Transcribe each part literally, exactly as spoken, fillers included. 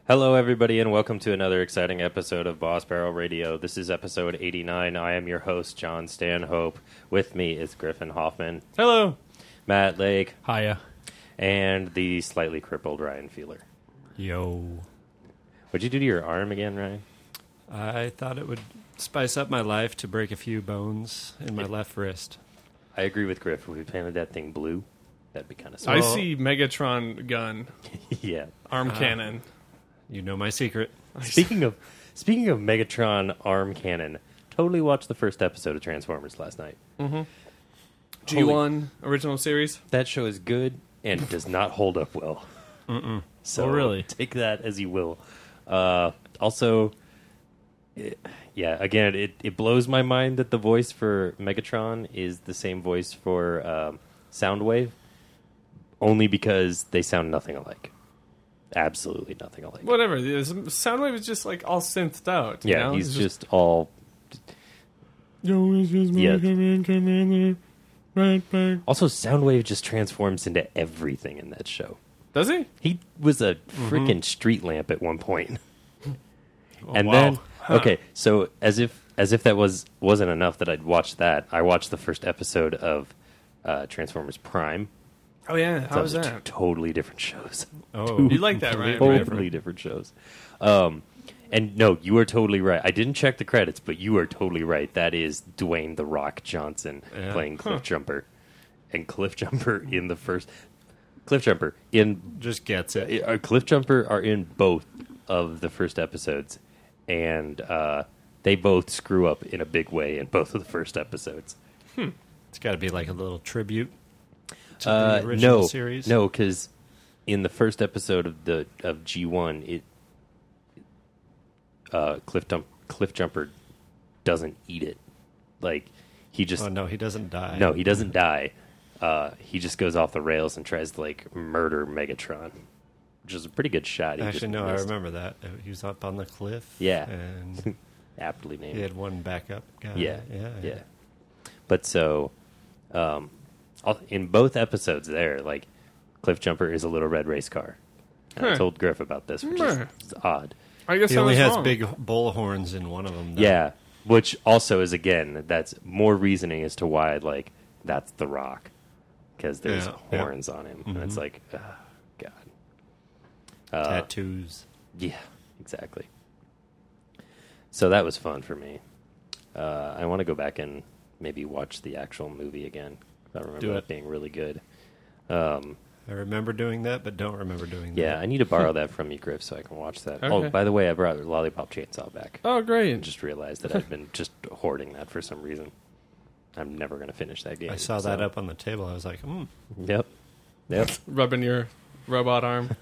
Hello, everybody, and welcome to another exciting episode of Boss Barrel Radio. This is episode eighty-nine. I am your host, John Stanhope. With me is Griffin Hoffman. Hello. Matt Lake. Hiya. And the slightly crippled Ryan Feeler. Yo. What'd you do to your arm again, Ryan? I thought it would spice up my life to break a few bones in my It- left wrist. I agree with Griff. If we painted that thing blue, that'd be kind of I sweet. see Megatron gun, Yeah. arm Ah. cannon. You know my secret. Speaking of speaking of Megatron arm cannon, totally watched the first episode of Transformers last night. G one original series. That show is good and does not hold up well. Mm-mm. So Oh, really? take that as you will. Uh, also, it, yeah, again, it, it blows my mind that the voice for Megatron is the same voice for um, Soundwave, only because they sound nothing alike. Absolutely nothing alike. Whatever. The Soundwave is just like all synthed out. you Yeah, know? he's It's just, all. Yo, it's just my Yeah. command commander. Right back. Also, Soundwave just transforms into everything in that show. Does he? He was a freaking street lamp at one point. and wow. then Huh. okay, so as if as if that was wasn't enough that I'd watched that, I watched the first episode of uh, Transformers Prime. Oh yeah. How was Those are that? two totally different shows. Oh, You like that, right? Totally different shows. Um, and no, you are totally right. I didn't check the credits, but you are totally right. That is Dwayne the Rock Johnson Yeah. playing Cliff Huh. Jumper, and Cliff Jumper in the first Cliff Jumper in just gets it. uh, Cliff Jumper are in both of the first episodes, and uh, they both screw up in a big way in both of the first episodes. It's got to be like a little tribute to Uh, the original no, series. no, because in the first episode of the of G one, it uh, Cliff Jump, Cliff Jumper doesn't eat it. Like he just Oh no, he doesn't die. no, he doesn't die. Uh, he just goes off the rails and tries to like murder Megatron, which is a pretty good shot. He Actually, just no. I missed. remember that. Uh, He was up on the cliff. Yeah. and Aptly named. he had one backup guy. Yeah, yeah, yeah. But so, um, all- in both episodes, there, like Cliff Jumper is a little red race car. And I Huh. told Griff about this, which Huh. is, is odd. I guess He I only was has wrong. big bull horns in one of them. Though. Yeah, which also is again that's more reasoning as to why like that's the Rock because there's Yeah, yeah. horns on him, and it's Mhm. like, oh, God, uh, tattoos. yeah, exactly. So that was fun for me. Uh, I want to go back and maybe watch the actual movie again. I remember Do that it. being really good. Um, I remember doing that, but don't remember doing yeah, that. I need to borrow that from you, Griff, so I can watch that. Oh, Okay. by the way, I brought Lollipop Chainsaw back. Oh I great. just realized that I've been just hoarding that for some reason. I'm never going to finish that game. I saw so- that up on the table. I was like, hmm. Yep. Yep. Rubbing your robot arm.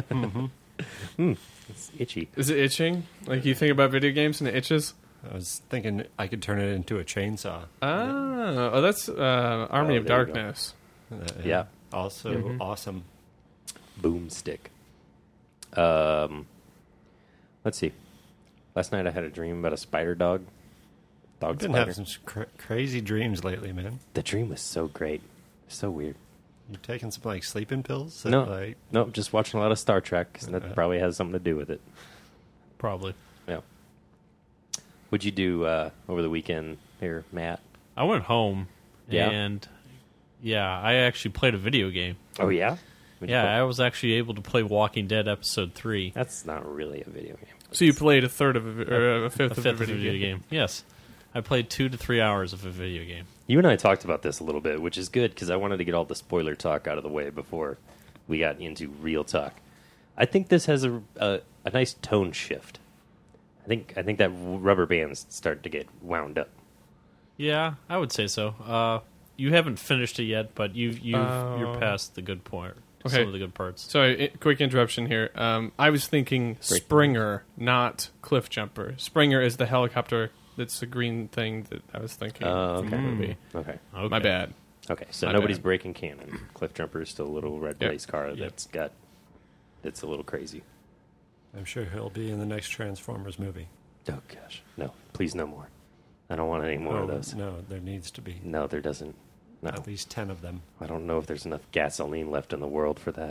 It's itchy. Is it itching? Like you think about video games and it itches? I was thinking I could turn it into a chainsaw. Ah, oh, that's uh, Army Oh, of there you go. Darkness. Uh, Yeah. Also Mhm. awesome. Boomstick. Um, let's see. Last night I had a dream about a spider dog. Dog I've been spider. having some cra- crazy dreams lately, man. The dream was so great. So weird. You taking some like sleeping pills? that, No. Like, No, just watching a lot of Star Trek, 'cause that Uh. probably has something to do with it. Probably. Yeah. What'd you do uh, over the weekend here, Matt? I went home, Yeah? and yeah, I actually played a video game. Oh, yeah? What'd you Yeah, play? I was actually able to play Walking Dead episode three, That's not really a video game. So you played a third of a, or a fifth, a fifth of a video, game. Yes, I played two to three hours of a video game. You and I talked about this a little bit, which is good because I wanted to get all the spoiler talk out of the way before we got into real talk. I think this has a a, a nice tone shift. I think I think that rubber band's starting to get wound up. Yeah, I would say so. Uh, you haven't finished it yet, but you've you've Oh. you're past the good part. Okay. Some of the good parts. Sorry, i- quick interruption here. Um, I was thinking Springer, not Cliff Jumper. Springer is the helicopter. That's the green thing that I was thinking Oh, from okay. the movie. Okay, Okay. My bad. okay. So My nobody's bad. breaking canon. Cliff Jumper is still a little red Yeah. race car Yeah. that's got that's a little crazy. I'm sure he'll be in the next Transformers movie. Oh gosh, no! Please, no more. I don't want any more oh, of those. No, there needs to be No, there doesn't. No, at least ten of them. I don't know if there's enough gasoline left in the world for that.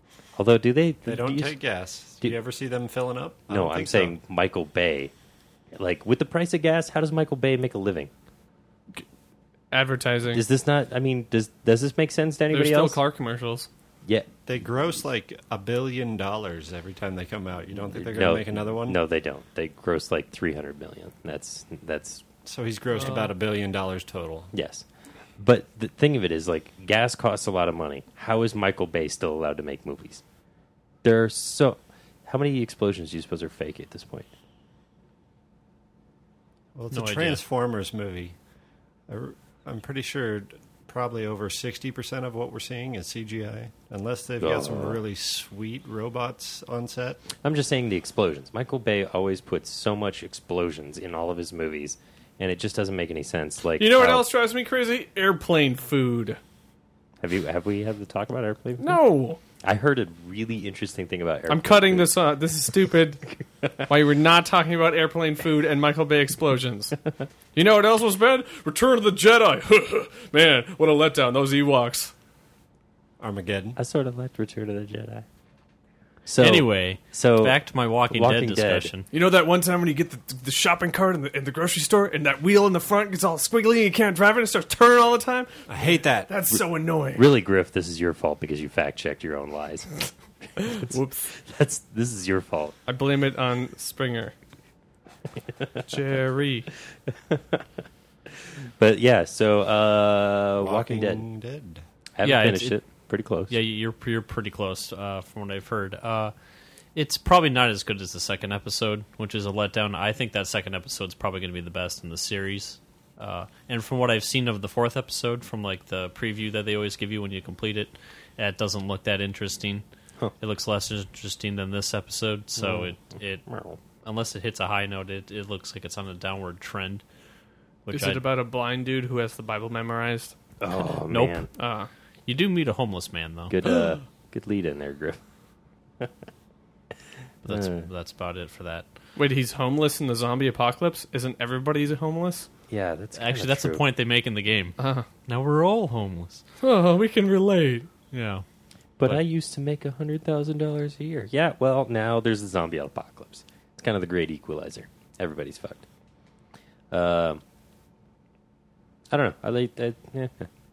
Although, do they? They don't do you- take gas. Do do- you ever see them filling up? I No, don't I'm think saying so. Michael Bay. Like, with the price of gas, how does Michael Bay make a living? Advertising. Is this not? I mean, does does this make sense to There's anybody still else? car commercials. Yeah. They gross like a billion dollars every time they come out. You don't think they're going to No, make another one? No, they don't. They gross like three hundred million. That's that's So he's grossed about a billion dollars total. yes. But the thing of it is, like, gas costs a lot of money. How is Michael Bay still allowed to make movies? There are so. How many explosions do you suppose are fake at this point? Well, it's No a idea. Transformers movie. I r- I'm pretty sure probably over sixty percent of what we're seeing is C G I, unless they've got some Oh. really sweet robots on set. I'm just saying the explosions. Michael Bay always puts so much explosions in all of his movies, and it just doesn't make any sense. Like, You know what how- else drives me crazy? Airplane food. Have you have we had to talk about airplane? food? No. I heard a really interesting thing about airplane. I'm cutting food. this out. This is stupid. Why we're not talking about airplane food and Michael Bay explosions. You know what else was bad? Return of the Jedi. Man, what a letdown. Those Ewoks. Armageddon. I sort of liked Return of the Jedi. So anyway, so back to my Walking, Walking Dead Dead. discussion. You know that one time when you get the, the shopping cart in the, in the grocery store and that wheel in the front gets all squiggly and you can't drive it and it starts turning all the time? I hate that. That's so annoying. really, Griff, this is your fault because you fact checked your own lies. Whoops. That's this is your fault. I blame it on Springer. Jerry. But yeah, so uh, Walking, Dead. Dead. Haven't Yeah, it's- finished it- it. Pretty close. Yeah, you're you're pretty close uh, from what I've heard. Uh, it's probably not as good as the second episode, which is a letdown. I think that second episode's probably going to be the best in the series. Uh, and from what I've seen of the fourth episode, from like the preview that they always give you when you complete it, it doesn't look that interesting. Huh. It looks less interesting than this episode. So it it unless it hits a high note, it, it looks like it's on a downward trend. Which Is I, it about a blind dude who has the Bible memorized? Oh Nope. man, Uh, you do meet a homeless man though. good uh, good lead in there, Griff. But that's Uh. that's about it for that. wait, he's homeless in the zombie apocalypse? Isn't everybody homeless? Yeah, that's kinda Actually, that's true. the point they make in the game. Uh, Now we're all homeless. oh, we can relate. Yeah. But, But- I used to make a hundred thousand dollars a year. Yeah, well, now there's a zombie apocalypse. It's kind of the great equalizer. Everybody's fucked. Um, I don't know. I like that. Yeah.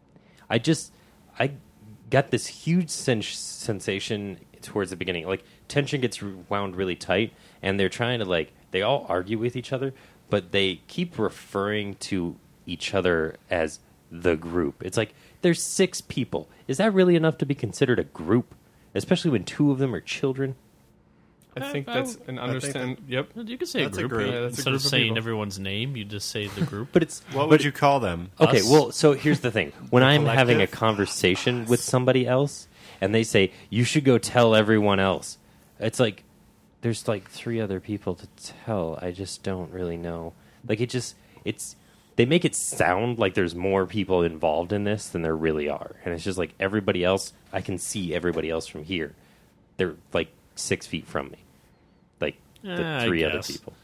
I just I got this huge sens- sensation towards the beginning. Like tension gets wound really tight, and they're trying to like they all argue with each other, but they keep referring to each other as the group. It's like there's six people. Is that really enough to be considered a group? Especially when two of them are children. I think I- that's I- an think understand. Yep. You could say That's a a group. group. Yeah, that's a Instead group of of saying people. everyone's name, you just say the group. But it's What but- would you call them? Okay, Us? well, so here's the thing. When I'm collective? having a conversation with somebody else and they say, you should go tell everyone else, it's like, there's like three other people to tell. I just don't really know. Like, it just, it's, they make it sound like there's more people involved in this than there really are. And it's just like everybody else, I can see everybody else from here. They're like six feet from me. Like the Eh, I three other guess. people.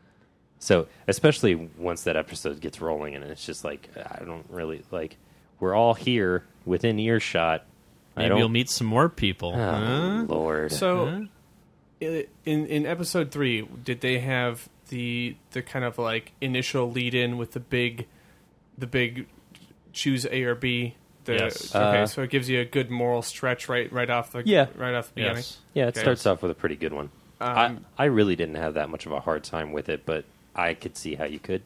So, especially once that episode gets rolling, and it's just like I don't really like. We're all here within earshot. I Maybe don't. you'll meet some more people. Oh, Huh? Lord. So, Huh? i- in in episode three, did they have the the kind of like initial lead in with the big, the big choose A or B? The, Yes. Okay, Uh, so it gives you a good moral stretch right right off the Yeah. right off the beginning. Yes. yeah, it okay. starts off with a pretty good one. Um, I I really didn't have that much of a hard time with it, but I could see how you could.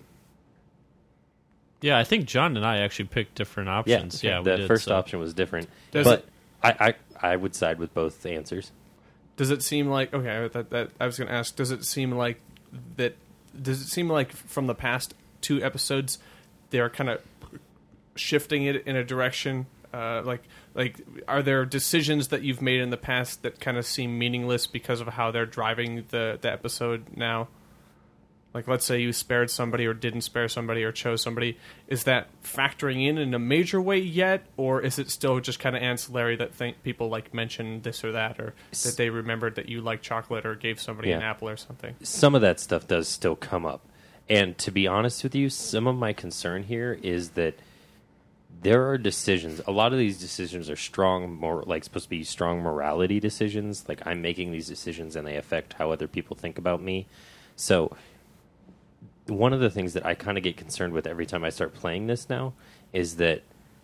Yeah, I think John and I actually picked different options. Yeah, the we did, first so. option was different, Does but it- I, I I would side with both answers. Does it seem like okay? That, that I was going to ask. Does it seem like that? Does it seem like from the past two episodes, they're kind of shifting it in a direction? Uh, like, like, are there decisions that you've made in the past that kind of seem meaningless because of how they're driving the the episode now? Like, let's say you spared somebody or didn't spare somebody or chose somebody. Is that factoring in in a major way yet, or is it still just kind of ancillary that think people like mention this or that, or that they remembered that you like chocolate or gave somebody an Yeah. apple or something? Some of that stuff does still come up, and to be honest with you, some of my concern here is that there are decisions. A lot of these decisions are strong, more like supposed to be strong morality decisions. Like I'm making these decisions and they affect how other people think about me. So one of the things that I kind of get concerned with every time I start playing this now is that,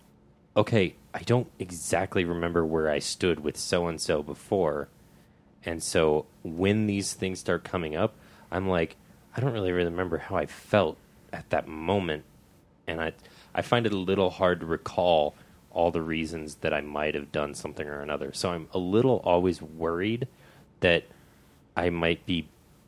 okay, I don't exactly remember where I stood with so-and-so before. And so when these things start coming up, I'm like, I don't really remember how I felt at that moment. And I I find it a little hard to recall all the reasons that I might have done something or another. So I'm a little always worried that I might be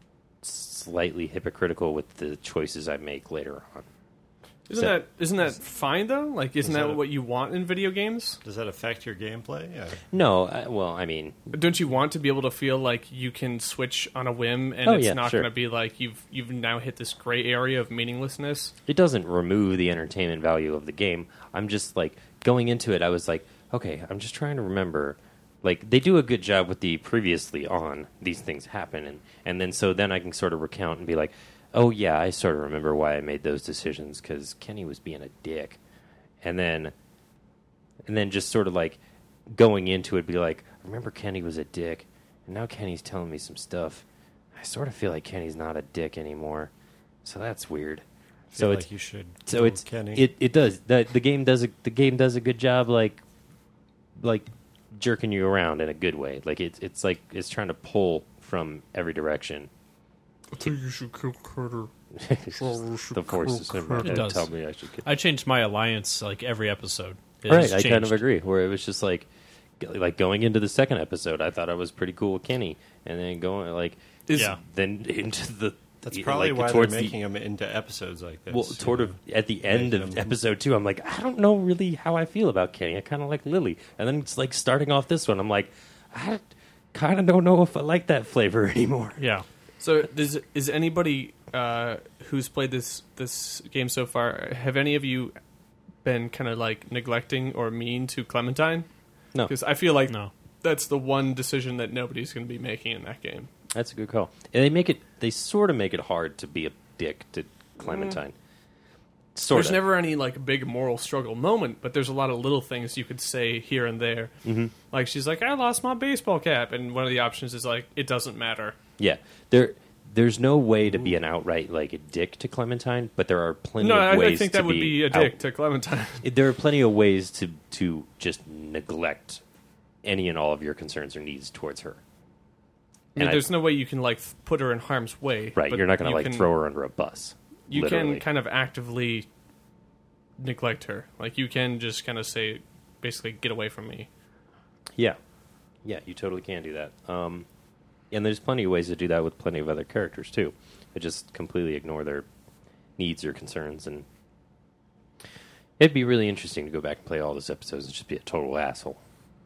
slightly hypocritical with the choices I make later on. Isn't So- that isn't that fine though? Like, isn't Is that that a- what you want in video games? Does that affect your gameplay? Yeah. No, I, well, I mean, Don't you want to be able to feel like you can switch on a whim and Oh, it's yeah, not sure. going to be like you've you've now hit this gray area of meaninglessness? it doesn't remove the entertainment value of the game. I'm just like going into it. I was like, okay, I'm just trying to remember. Like they do a good job with the previously on these things happen, and and then so then I can sort of recount and be like, oh yeah, I sort of remember why I made those decisions because Kenny was being a dick, and then and then just sort of like going into it, be like, I remember Kenny was a dick, and now Kenny's telling me some stuff. I sort of feel like Kenny's not a dick anymore, so that's weird. Feel So like it's you should. so go it's Kenny. it it does the the game does a the game does a good job like like jerking you around in a good way. Like it's it's like it's trying to pull from every direction. I think you should kill Carter. The force is never It going to does. tell me I should. Get... I changed my alliance like every episode. It Right, has I kind of changed. agree. Where it was just like like going into the second episode, I thought I was pretty cool with Kenny, and then going like Is, Yeah. then into the That's like, probably why they're towards the- making them into episodes like this. Well, toward you of know. at the end Making of them- episode two, I'm like, I don't know really how I feel about Kenny. I kind of like Lily, and then it's like starting off this one, I'm like, I kind of don't know if I like that flavor anymore. Yeah. So, does, is anybody uh, who's played this this game so far? Have any of you been kind of like neglecting or mean to Clementine? No, Because I feel like No. that's the one decision that nobody's going to be making in that game. that's a good call. And they make it, they sort of make it hard to be a dick to Clementine. Sort There's of. never any like big moral struggle moment, but there's a lot of little things you could say here and there. Mm-hmm. Like she's like, "I lost my baseball cap," and one of the options is like, "It doesn't matter." Yeah, there. There's no way to be an outright like a dick to Clementine, but there are plenty No, of I, ways I think to that would be a dick out- to Clementine. There are plenty of ways to to just neglect any and all of your concerns or needs towards her. I mean, And I- there's no way you can like f- put her in harm's way. Right, but you're not going you to like can- throw her under a bus. You literally. can kind of actively neglect her. Like you can just kind of say, basically, get away from me. Yeah, yeah, you totally can do that. Um, and there's plenty of ways to do that with plenty of other characters too. But just completely ignore their needs or concerns, and it'd be really interesting to go back and play all those episodes and just be a total asshole.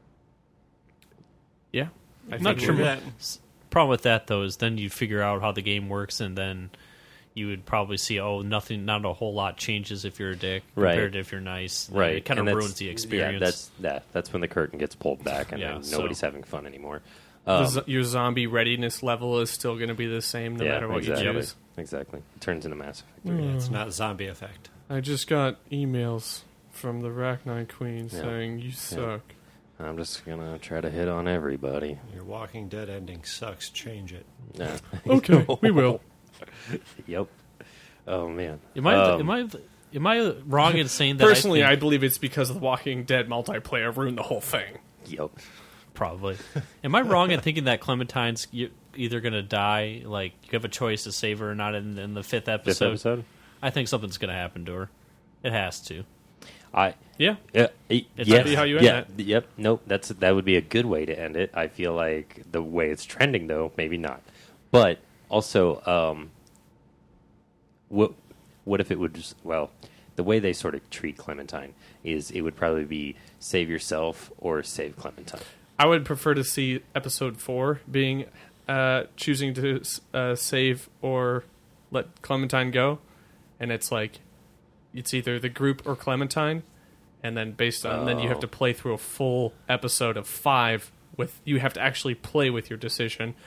Yeah, I I'm not think sure. we're- that. S- Problem with that though is then you figure out how the game works, and then you would probably see, oh, nothing, not a whole lot changes if you're a dick Right. compared to if you're nice. Right, It kind of and that's- ruins the experience. Yeah, that's that. That's when the curtain gets pulled back, and Yeah, then so- nobody's having fun anymore. the Um, zo- your zombie readiness level is still going to be the same no yeah, matter what exactly. you choose. Exactly, it turns into Mass Effect. Yeah, it's not zombie effect. I just got emails from the Rachni Queen Yeah. saying you suck. I'm just gonna try to hit on everybody. Your Walking Dead ending sucks. Change it. Nah. Okay, we will. Yep. Oh man. am I Um, am I am I wrong in saying that? Personally, I, I, think, believe it's because the Walking Dead multiplayer ruined the whole thing. Yep. probably am I wrong in thinking that Clementine's y- either going to die? Like you have a choice to save her or not in, in the fifth episode. Fifth episode. I think something's going to happen to her. It has to. I. Yeah, Yeah. y- It's yes, gotta be how you end yeah, that. Yep. Nope. That's that would be a good way to end it. I feel like the way it's trending, though, maybe not. But also, um, what what if it would just well, the way they sort of treat Clementine is it would probably be save yourself or save Clementine. I would prefer to see episode four being uh, choosing to uh, save or let Clementine go, and it's like it's either the group or Clementine, and then based on then you have Oh. to play through a full episode of five with you have to actually play with your decision,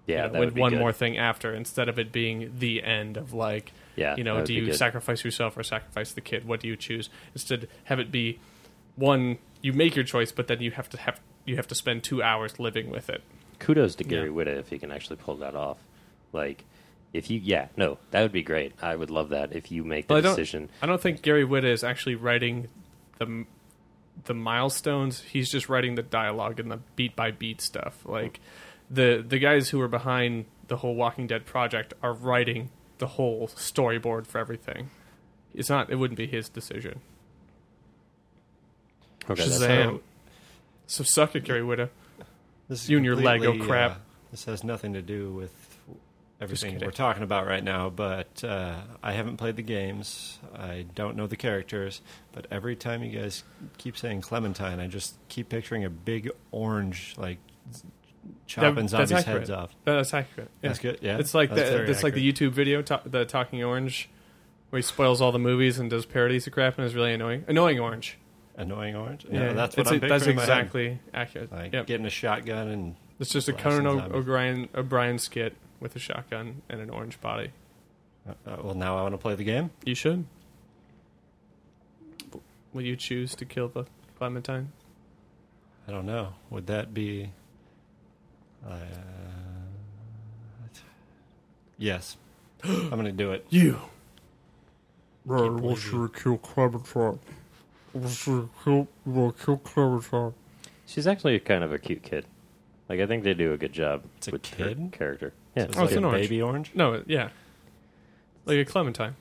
Yeah, you know, that with would be one good. more thing after, instead of it being the end of like, Yeah, you that know, would do be you good. sacrifice yourself or sacrifice the kid? What do you choose? Instead, have it be one. You make your choice, but then you have to have you have to spend two hours living with it. Kudos to Gary Yeah. Whitta if he can actually pull that off. Like, if you, yeah, no, that would be great. I would love that if you make the But I don't- decision. I don't think Gary Whitta is actually writing the the milestones. He's just writing the dialogue and the beat by beat stuff. Like the the guys who are behind the whole Walking Dead project are writing the whole storyboard for everything. It's not. It wouldn't be his decision. Okay, that's Shazam. So suck it, Gary Whitta. This is You and your Lego completely, crap. uh, this has nothing to do with everything kidding. we're talking about right now, but uh, I haven't played the games. I don't know the characters, but every time you guys keep saying Clementine, I just keep picturing a big orange, like, z- chopping That- that's zombies' accurate. heads off. That's accurate. Yeah. That's good, yeah? It's like That's the, very it's like the YouTube video, ta- the Talking Orange, where he spoils all the movies and does parodies of crap and is really annoying. Annoying Orange. Annoying orange? Yeah, Yeah, that's what it's I'm a- picturing That's in my head. exactly accurate. Like, Yep. getting a shotgun and... It's just a blasting Conan o- zombies. O'Brien, O'Brien skit with a shotgun and an orange body. Uh, uh, well, now I want to play the game. You should. Will you choose to kill the Clementine? I don't know. Would that be... Uh, yes. I'm going to do it. You. Right, we'll sure kill Clementine. We'll sure kill, we'll kill Clementine. She's actually kind of a cute kid. Like, I think they do a good job It's a with kid? her character. Yeah, So it's Oh, like it's a an orange. baby orange? No, yeah. Like a Clementine.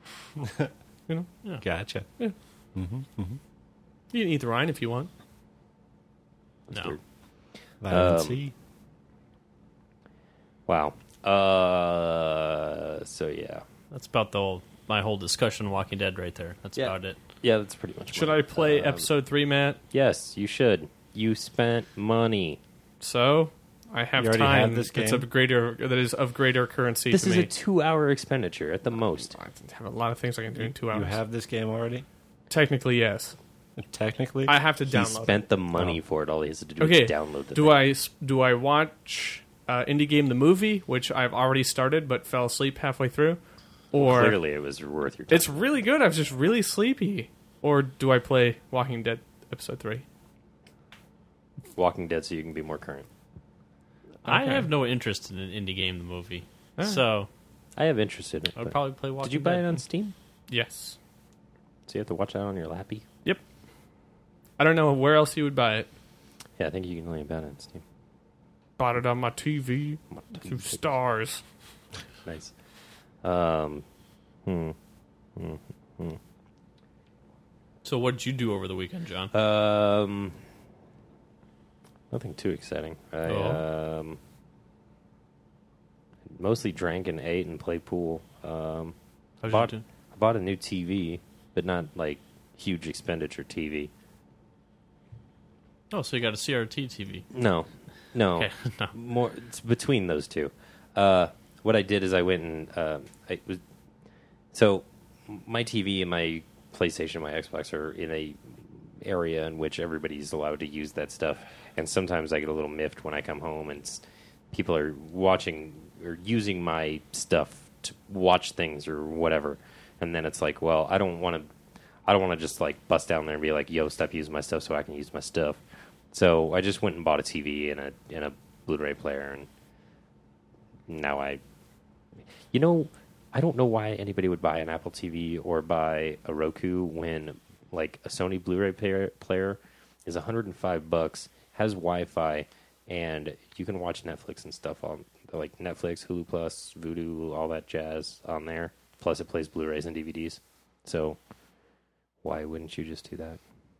Gotcha. Yeah. Mm-hmm, mm-hmm. You can eat the rind if you want. That's No. weird. Vitamin Um, C. Wow. Uh, so yeah, That's about the whole, my whole discussion on Walking Dead right there. That's Yeah. about it. yeah, that's pretty much. Should what- I play um, episode three, Matt? Yes, you should. You spent money. So I have You already time have this that's game? of greater that is of greater currency This to is me. a two-hour expenditure at the most. I have a lot of things I can do in two hours. You have this game already? Technically, yes. Technically? I have to He download. spent the money Oh. for it. All he has to do Okay. is download the do thing. I s- do I watch uh, Indie Game the movie, which I've already started but fell asleep halfway through, or Clearly, it was worth your time. it's really good. I was just really sleepy. Or do I play Walking Dead episode three? Walking Dead, so you can be more current. I Okay. have no interest in an indie game, the movie. Ah. So I have interest in it. I would but- probably play Walking Did you buy Dead. it on Steam? Yes. So you have to watch that on your lappy? Yep. I don't know where else you would buy it. Yeah, I think you can only buy it on Steam. Bought it on my T V. Two stars. Nice. Um, hmm. Hmm. Hmm. So what did you do over the weekend, John? Um, nothing too exciting. I Oh. um, mostly drank and ate and played pool. Um, How'd you bought, do? I bought a new T V, but not like huge expenditure T V. Oh, so you got a C R T T V. No, no, Okay. No. more. It's between those two. Uh, what I did is I went and uh, I was so my T V and my PlayStation, and my Xbox are in a area in which everybody's allowed to use that stuff, and sometimes I get a little miffed when I come home and s- people are watching or using my stuff to watch things or whatever, and then it's like, well, I don't want to. I don't want to just like bust down there and be like, "Yo, stop using my stuff so I can use my stuff." So I just went and bought a T V and a and a Blu-ray player, and now I, you know, I don't know why anybody would buy an Apple T V or buy a Roku when like a Sony Blu-ray player, player is one hundred five bucks, has Wi-Fi, and you can watch Netflix and stuff on like Netflix, Hulu Plus, Vudu, all that jazz on there. Plus, it plays Blu-rays and D V Ds. So why wouldn't you just do that?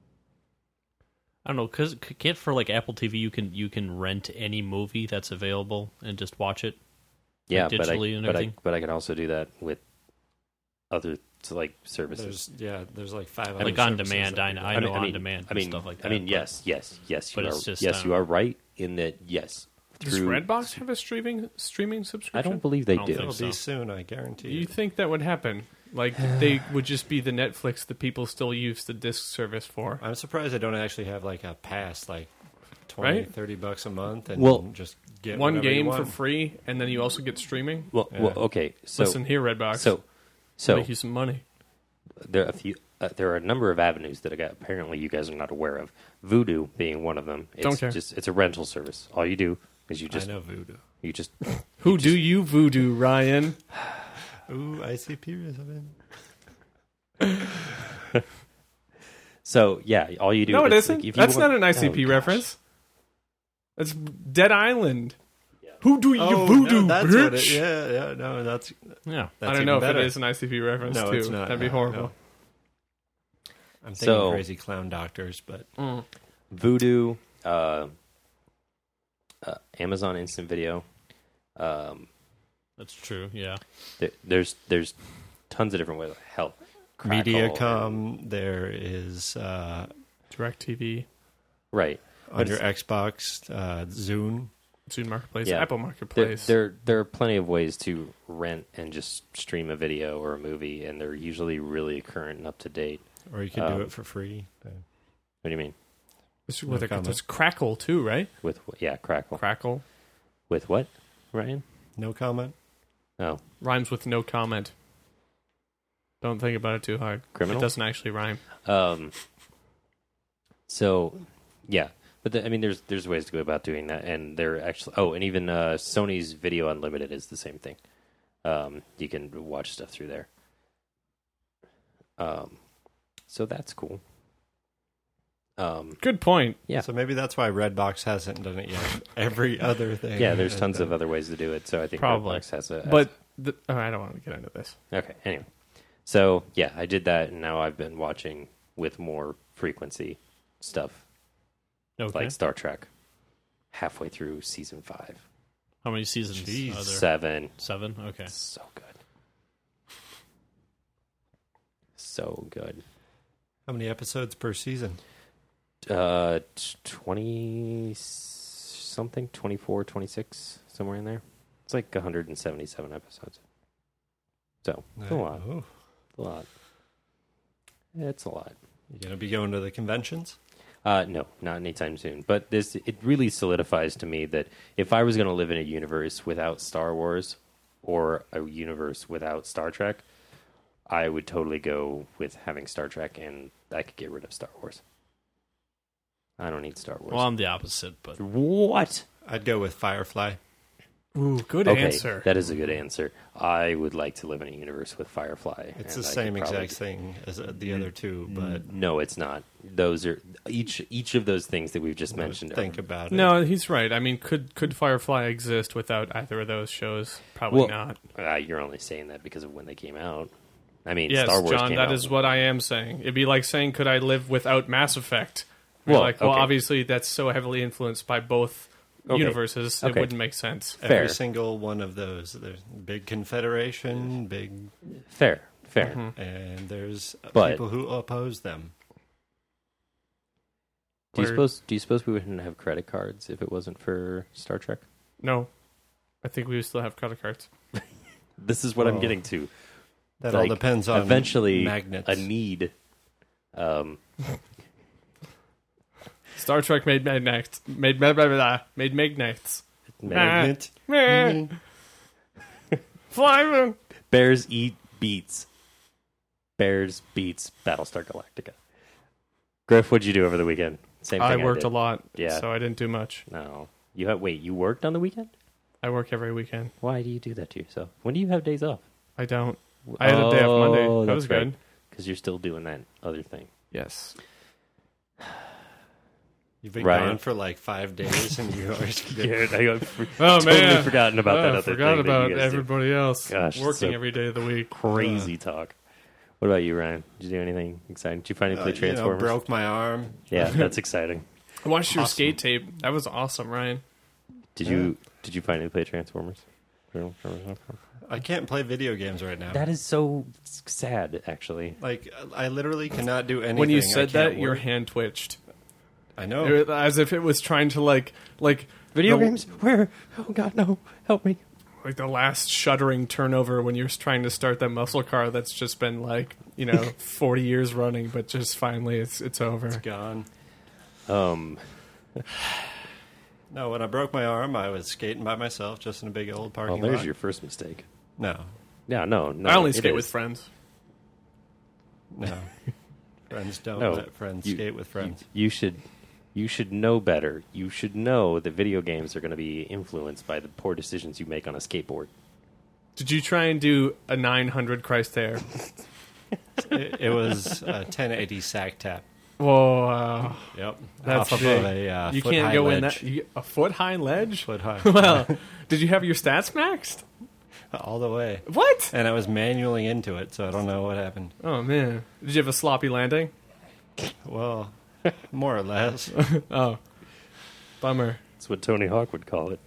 I don't know, because can't for like Apple T V you can you can rent any movie that's available and just watch it. Yeah, Like but I, digitally and but I everything? but I can also do that with other like services. There's, yeah, there's like five Like other on services demand, that I do know- that. I know on demand I mean, and stuff like I that, mean, but- yes, yes, yes. but You it's are, just, yes, um, you are right in that. Yes, Does through- Redbox have a streaming streaming subscription? I don't believe they I don't do. think It'll so. be soon, I guarantee Do you you. think that would happen? Like they would just be the Netflix that people still use the disc service for? I'm surprised they don't actually have like a pass, like twenty, Right? thirty bucks a month, and Well, just get One whatever you game for want. free, and then you also get streaming. Well, Yeah. well, okay. So, Listen here, Redbox. so, so make you some money. there are a few. Uh, there are a number of avenues that I got. Apparently, you guys are not aware of. Voodoo being one of them. It's Don't care. Just it's a rental service. All you do is you just I know Voodoo. you just Who do you voodoo, Ryan? Ooh, I C P resident. so yeah. All you do. No, it it's isn't. like, if you That's want- not an I C P Oh, reference. That's Dead Island. Who do you Oh, voodoo, no, that's bitch? what it, yeah, yeah, no, that's Yeah. that's I don't know even if better. it is an I C P reference No, too. it's not. That'd be No, horrible. no. I'm thinking So- crazy clown doctors, but Mm. Voodoo, uh, uh, Amazon Instant Video. Um, That's true. Yeah. th- there's there's tons of different ways. Hell, Crackle and- MediaCom, there is uh, DirecTV, right? on your it's- Xbox, uh, Zune. Zune Marketplace, Yeah. Apple There, Marketplace. there there are plenty of ways to rent and just stream a video or a movie, and they're usually really current and up to date. Or you can Um, do it for free. Uh, What do you mean It's no with a, comment. there's Crackle too, right? with yeah Crackle? Crackle With what, Ryan? No comment. Oh, rhymes with no comment. Don't think about it too hard. Criminal? It doesn't actually rhyme. Um, so, yeah, but the, I mean, there's there's ways to go about doing that, and they're actually oh, and even uh, Sony's Video Unlimited is the same thing. Um, you can watch stuff through there. Um, so that's cool. Um, Good point. Yeah. So maybe that's why Redbox hasn't done it yet. Every other thing. yeah, there's and, tons uh, of other ways to do it. So I think Probably. Redbox has a. Has But the, oh, I don't want to get into this. okay, anyway, so yeah, I did that, and now I've been watching with more frequency stuff Okay. like Star Trek. Halfway through season five, How many seasons Jeez. are there? seven. Seven. Okay. So good. So good. How many episodes per season? Uh, t- twenty something, twenty-four, twenty-six, somewhere in there. It's like one hundred seventy-seven episodes. So, it's a lot. Oh. A lot. It's a lot. You gonna be going to the conventions? Uh, no, not anytime soon. But this, it really solidifies to me that if I was going to live in a universe without Star Wars or a universe without Star Trek, I would totally go with having Star Trek, and I could get rid of Star Wars. I don't need Star Wars. Well, I'm the opposite, but What? I'd go with Firefly. Ooh, good Okay, answer. that is a good answer. I would like to live in a universe with Firefly. It's and the I same could probably- exact thing as uh, the other two, but No, it's not. Those are each each of those things that we've just mentioned. think are, about it. No, he's right. I mean, could could Firefly exist without either of those shows? Probably Well, not. Uh, you're only saying that because of when they came out. I mean, Yes, Star Wars John, came that out. is what I am saying. It'd be like saying, could I live without Mass Effect? We're Well, like, well, okay. obviously that's so heavily influenced by both Okay. universes, it Okay. wouldn't make sense. Fair. Every single one of those. There's big Confederation, big, Fair, fair. Mhm. and there's But- people who oppose them. Do you Where- suppose? Do you suppose we wouldn't have credit cards if it wasn't for Star Trek? No, I think we would still have credit cards. This is what I'm Oh. getting to. That Like, all depends on Eventually, magnets. a need. Um, Star Trek made magnets. Made blah, blah, blah, made magnets. magnet. Meh. Fly them. Bears eat beets. Bears beats Battlestar Galactica. Griff, what'd you do over the weekend? Same thing I I worked did. a lot, Yeah. so I didn't do much. No, you have. Wait, you worked on the weekend? I work every weekend. Why do you do that to yourself? When do you have days off? I don't. I had a day off Monday. Oh, That was that's right. good. Because you're still doing that other thing. Yes. You've been Ryan. gone for like five days, and you always Yeah, I got for- Oh totally man, forgotten about oh, that other forgot thing that you about guys do. everybody else Gosh, working so every day of the week. crazy talk. What about you, Ryan? Did you do anything exciting? Did you finally uh, play you know, Transformers? broke my arm. Yeah, that's exciting. I watched your Awesome. skate tape. That was awesome, Ryan. Did you Did you finally play Transformers? I can't play video games right now. That is so sad, actually. Like I literally cannot do anything. When you I said can't that, your work. hand twitched, I know. It was as if it was trying to like like Video the, games? Where? Oh God, no! Help me! like the last shuddering turnover when you're trying to start that muscle car that's just been like you know forty years running, but just finally it's it's over. It's gone. Um, No, when I broke my arm, I was skating by myself, just in a big old parking Well, there's lot. your first mistake. No, Yeah, no, no. I only it skate is. with friends. no. Friends don't No, let friends you- skate with friends. You should, you should know better. You should know that video games are going to be influenced by the poor decisions you make on a skateboard. Did you try and do a nine hundred Christ Air? it, it was a ten eighty sack tap. Whoa, uh, Yep, that's off big. of a uh, you foot can't high go ledge. in that you, a foot high ledge. Foot high. Well, did you have your stats maxed? all the way. What? And I was manually into it, so I don't know what happened. Oh man, did you have a sloppy landing? Well, more or less. Oh, bummer. That's what Tony Hawk would call it.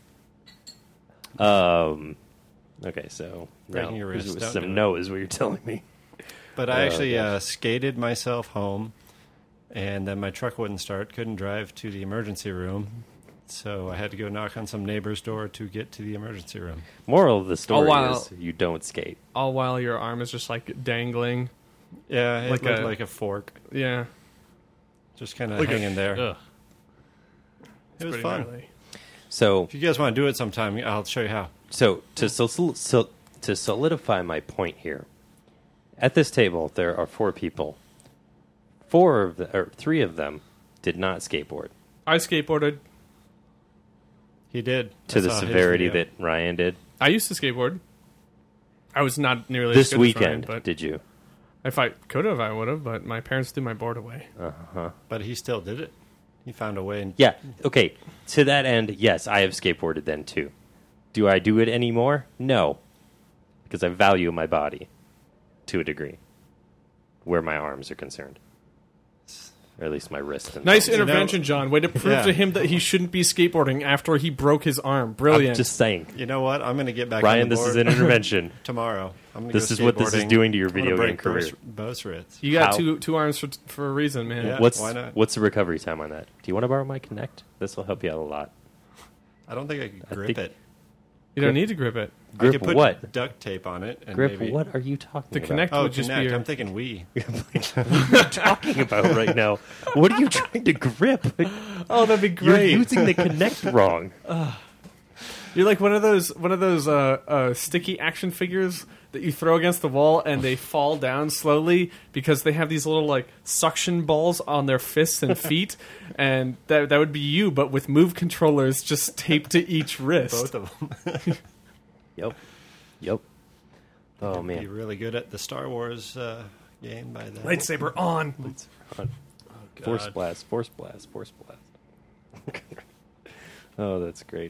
Um. Okay, so Breaking no, your wrist, Some don't do it. no is what you're telling me. But I Oh, actually gosh. uh, skated myself home, and then my truck wouldn't start. Couldn't drive to the emergency room, so I had to go knock on some neighbor's door to get to the emergency room. Moral of the story while- is you don't skate. All while your arm is just like dangling. Yeah, it Like looked a- like a fork, Yeah, just kind of Like a- hanging there. Ugh. It was pretty fun. gnarly. So, If you guys want to do it sometime, I'll show you how. so to so, so, to solidify my point here, at this table there are four people. Four of the, or three of them did not skateboard I skateboarded. He did. to I the saw his severity video. that Ryan did. I used to skateboard. I was not nearly as This good as Ryan, weekend, but did you? if I could have, I would have. But my parents threw my board away. Uh huh. But he still did it. He found a way. And Yeah. Okay. To that end, yes, I have skateboarded then too. Do I do it anymore? No, because I value my body to a degree, where my arms are concerned, or at least my wrists. And Nice thumbs. intervention, John. Way to prove Yeah. to him that he shouldn't be skateboarding after he broke his arm. I'm Brilliant. just saying, You know what? I'm going to get back. Ryan. on the This is board an intervention. tomorrow. I'm gonna This go is what this is skateboarding. doing to your I'm gonna video break game career. Both, both wrists. you got How? two two arms for for a reason, man. Yeah. What's why not? what's the recovery time on that? Do you want to borrow my Kinect? This will help you out a lot. I don't think I could I grip think- it. You don't need to grip it. I Grip could put what? duct tape on it. And Grip maybe, what are you talking The about? Kinect Oh, would just Kinect. be. Your, I'm thinking Wii. What are you talking about right now? What are you trying to grip? oh, that'd be You're great. using the Kinect wrong. You're like one of those one of those uh, uh, sticky action figures that you throw against the wall and they fall down slowly because they have these little like suction balls on their fists and feet, and that that would be you, but with Move controllers just taped to each wrist. Both of them. Yep. Yep. Oh Be man. really good at the Star Wars uh, game by then. Lightsaber on. Force blast, force blast, force blast. Oh, that's great.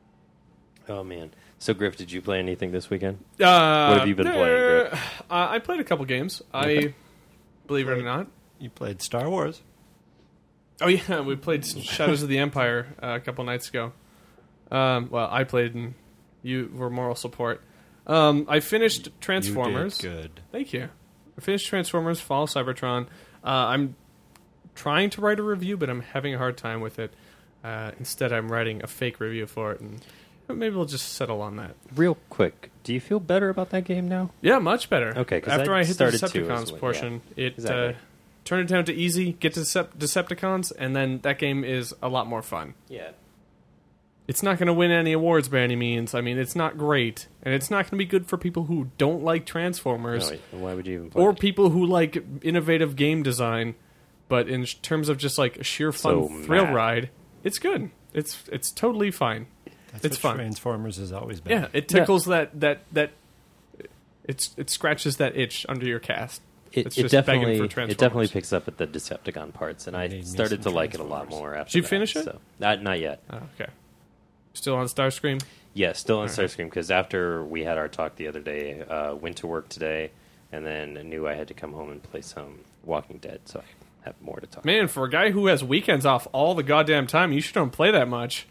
Oh man. So Griff, did you play anything this weekend? Uh, What have you been playing, uh, Griff? I played a couple games. Okay. I believe it or not. You played Star Wars. Oh yeah, we played Shadows of the Empire uh, a couple nights ago. Um, well, I played and you were moral support. Um, I finished Transformers. You did good. Thank you. I finished Transformers: Fall of Cybertron. Uh, I'm trying to write a review, but I'm having a hard time with it. Uh, instead, I'm writing a fake review for it, and maybe we'll just settle on that. Real quick, do you feel better about that game now? Yeah, much better. Okay, 'cause after I I, hit the started to as Decepticons well, portion, it exactly. uh, turned it down to easy. Get to Decep- Decepticons, and then that game is a lot more fun. Yeah. It's not going to win any awards by any means. I mean, it's not great, and it's not going to be good for people who don't like Transformers No, why would you even play or it? people who like innovative game design. But in sh- terms of just like a sheer fun So thrill mad. ride, it's good. It's it's totally fine. That's It's what fun. Transformers has always been. Yeah, it tickles that that that. It's it scratches that itch under your cast. It, It's it just definitely begging for it Transformers. definitely picks up at the Decepticon parts, and I Need me started to some like it a lot Transformers. more after. Did you that, finish it? So, not not yet. Oh, okay. Still on Starscream. Yeah, still on Alright. Starscream because after we had our talk the other day, uh, went to work today, and then knew I had to come home and play some Walking Dead, so I have more to talk. Man, for a guy who has weekends off all the goddamn time, you sure don't play that much.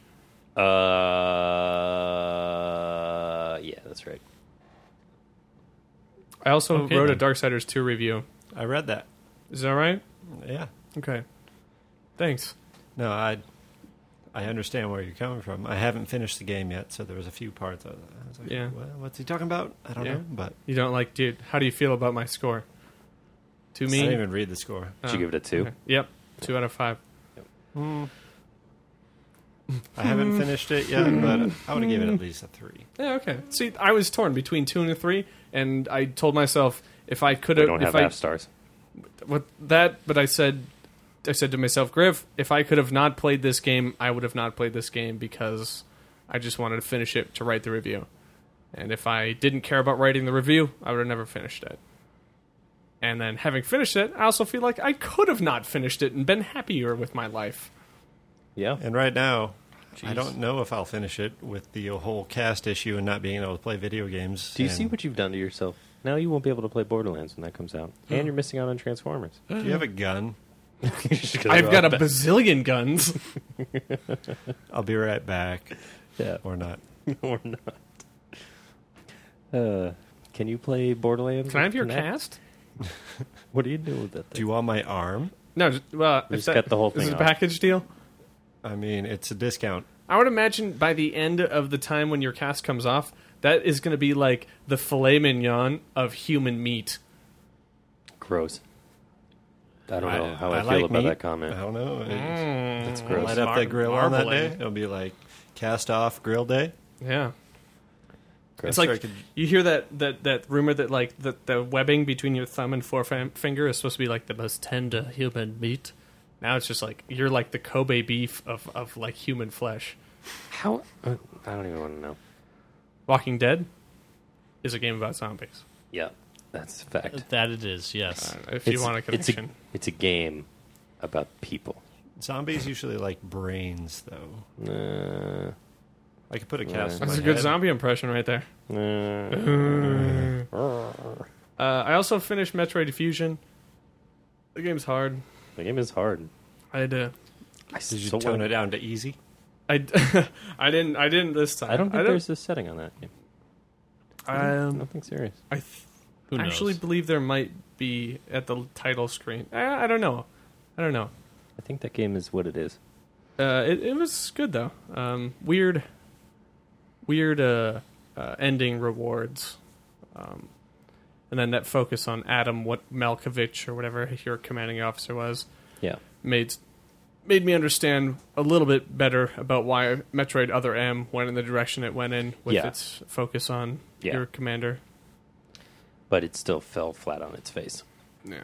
Uh, yeah, that's right. I also Okay, wrote then. a Darksiders two review. I read that. Is that right? Yeah. Okay. Thanks. No, I I understand where you're coming from. I haven't finished the game yet, so there was a few parts. I was like, Yeah. "What- what's he talking about? I don't Yeah. know, but You don't like, dude. How do you feel about my score? To I me, didn't even read the score. Did you give it a two? Yep, two out of five. Hmm. I haven't finished it yet, but I would give it at least a three. Yeah, okay. See, I was torn between two and a three, and I told myself if I could We have, don't if have I half stars. with that, but I said, I said to myself, Griff, if I could have not played this game, I would have not played this game because I just wanted to finish it to write the review. And if I didn't care about writing the review, I would have never finished it. And then having finished it, I also feel like I could have not finished it and been happier with my life. Yeah. And right now, I Jeez. don't know if I'll finish it with the whole cast issue and not being able to play video games. Do you And see what you've done to yourself? Now you won't be able to play Borderlands when that comes out. And you're missing out on Transformers. Do you have a gun? I've got a bazillion guns. I'll be right back. Yeah. Or not. Or not. Uh, can you play Borderlands? Can I have your with Kinect? cast? What are you doing with that Do thing? you want my arm? No, just, well, if just that, cut the whole Is thing it a off. package deal? I mean, it's a discount. I would imagine by the end of the time when your cast comes off, that is going to be like the filet mignon of human meat. Gross. I don't know I- how I, I feel like about meat. that comment. I don't know. That's Mm, gross. Light up Mar- the grill on that marbling. day. It'll be like cast off grill day. Yeah. Gross. It's like Sure, I could- you hear that, that, that rumor that like the, the webbing between your thumb and forefinger is supposed to be like the most tender human meat. Now it's just like you're like the Kobe beef of, of like human flesh. How? Uh, I don't even want to know. Walking Dead is a game about zombies. Yeah, that's a fact. That it is, yes. Uh, if you It's- want a it's a, connection, it's a game about people. Zombies usually like brains, though. Uh, I could put a Yeah. cast. in that's my a good head. zombie impression right there. uh, Uh, I also finished Metroid Fusion. The game's hard. the game is hard. I had to. I Did you so tone want- it down to easy? I, I didn't. I didn't this time. I don't think I there's a setting on that game. Um, Nothing serious. I th- Who knows? actually believe there might be at the title screen. I, I don't know. I don't know. I think that game is what it is. Uh, it, it was good though. Um, weird, weird uh, uh, ending rewards, um, and then that focus on Adam what Malkovich or whatever your commanding officer was Yeah. made made me understand a little bit better about why Metroid Other M went in the direction it went in with Yeah. its focus on Yeah. your commander. But it still fell flat on its face. Yeah.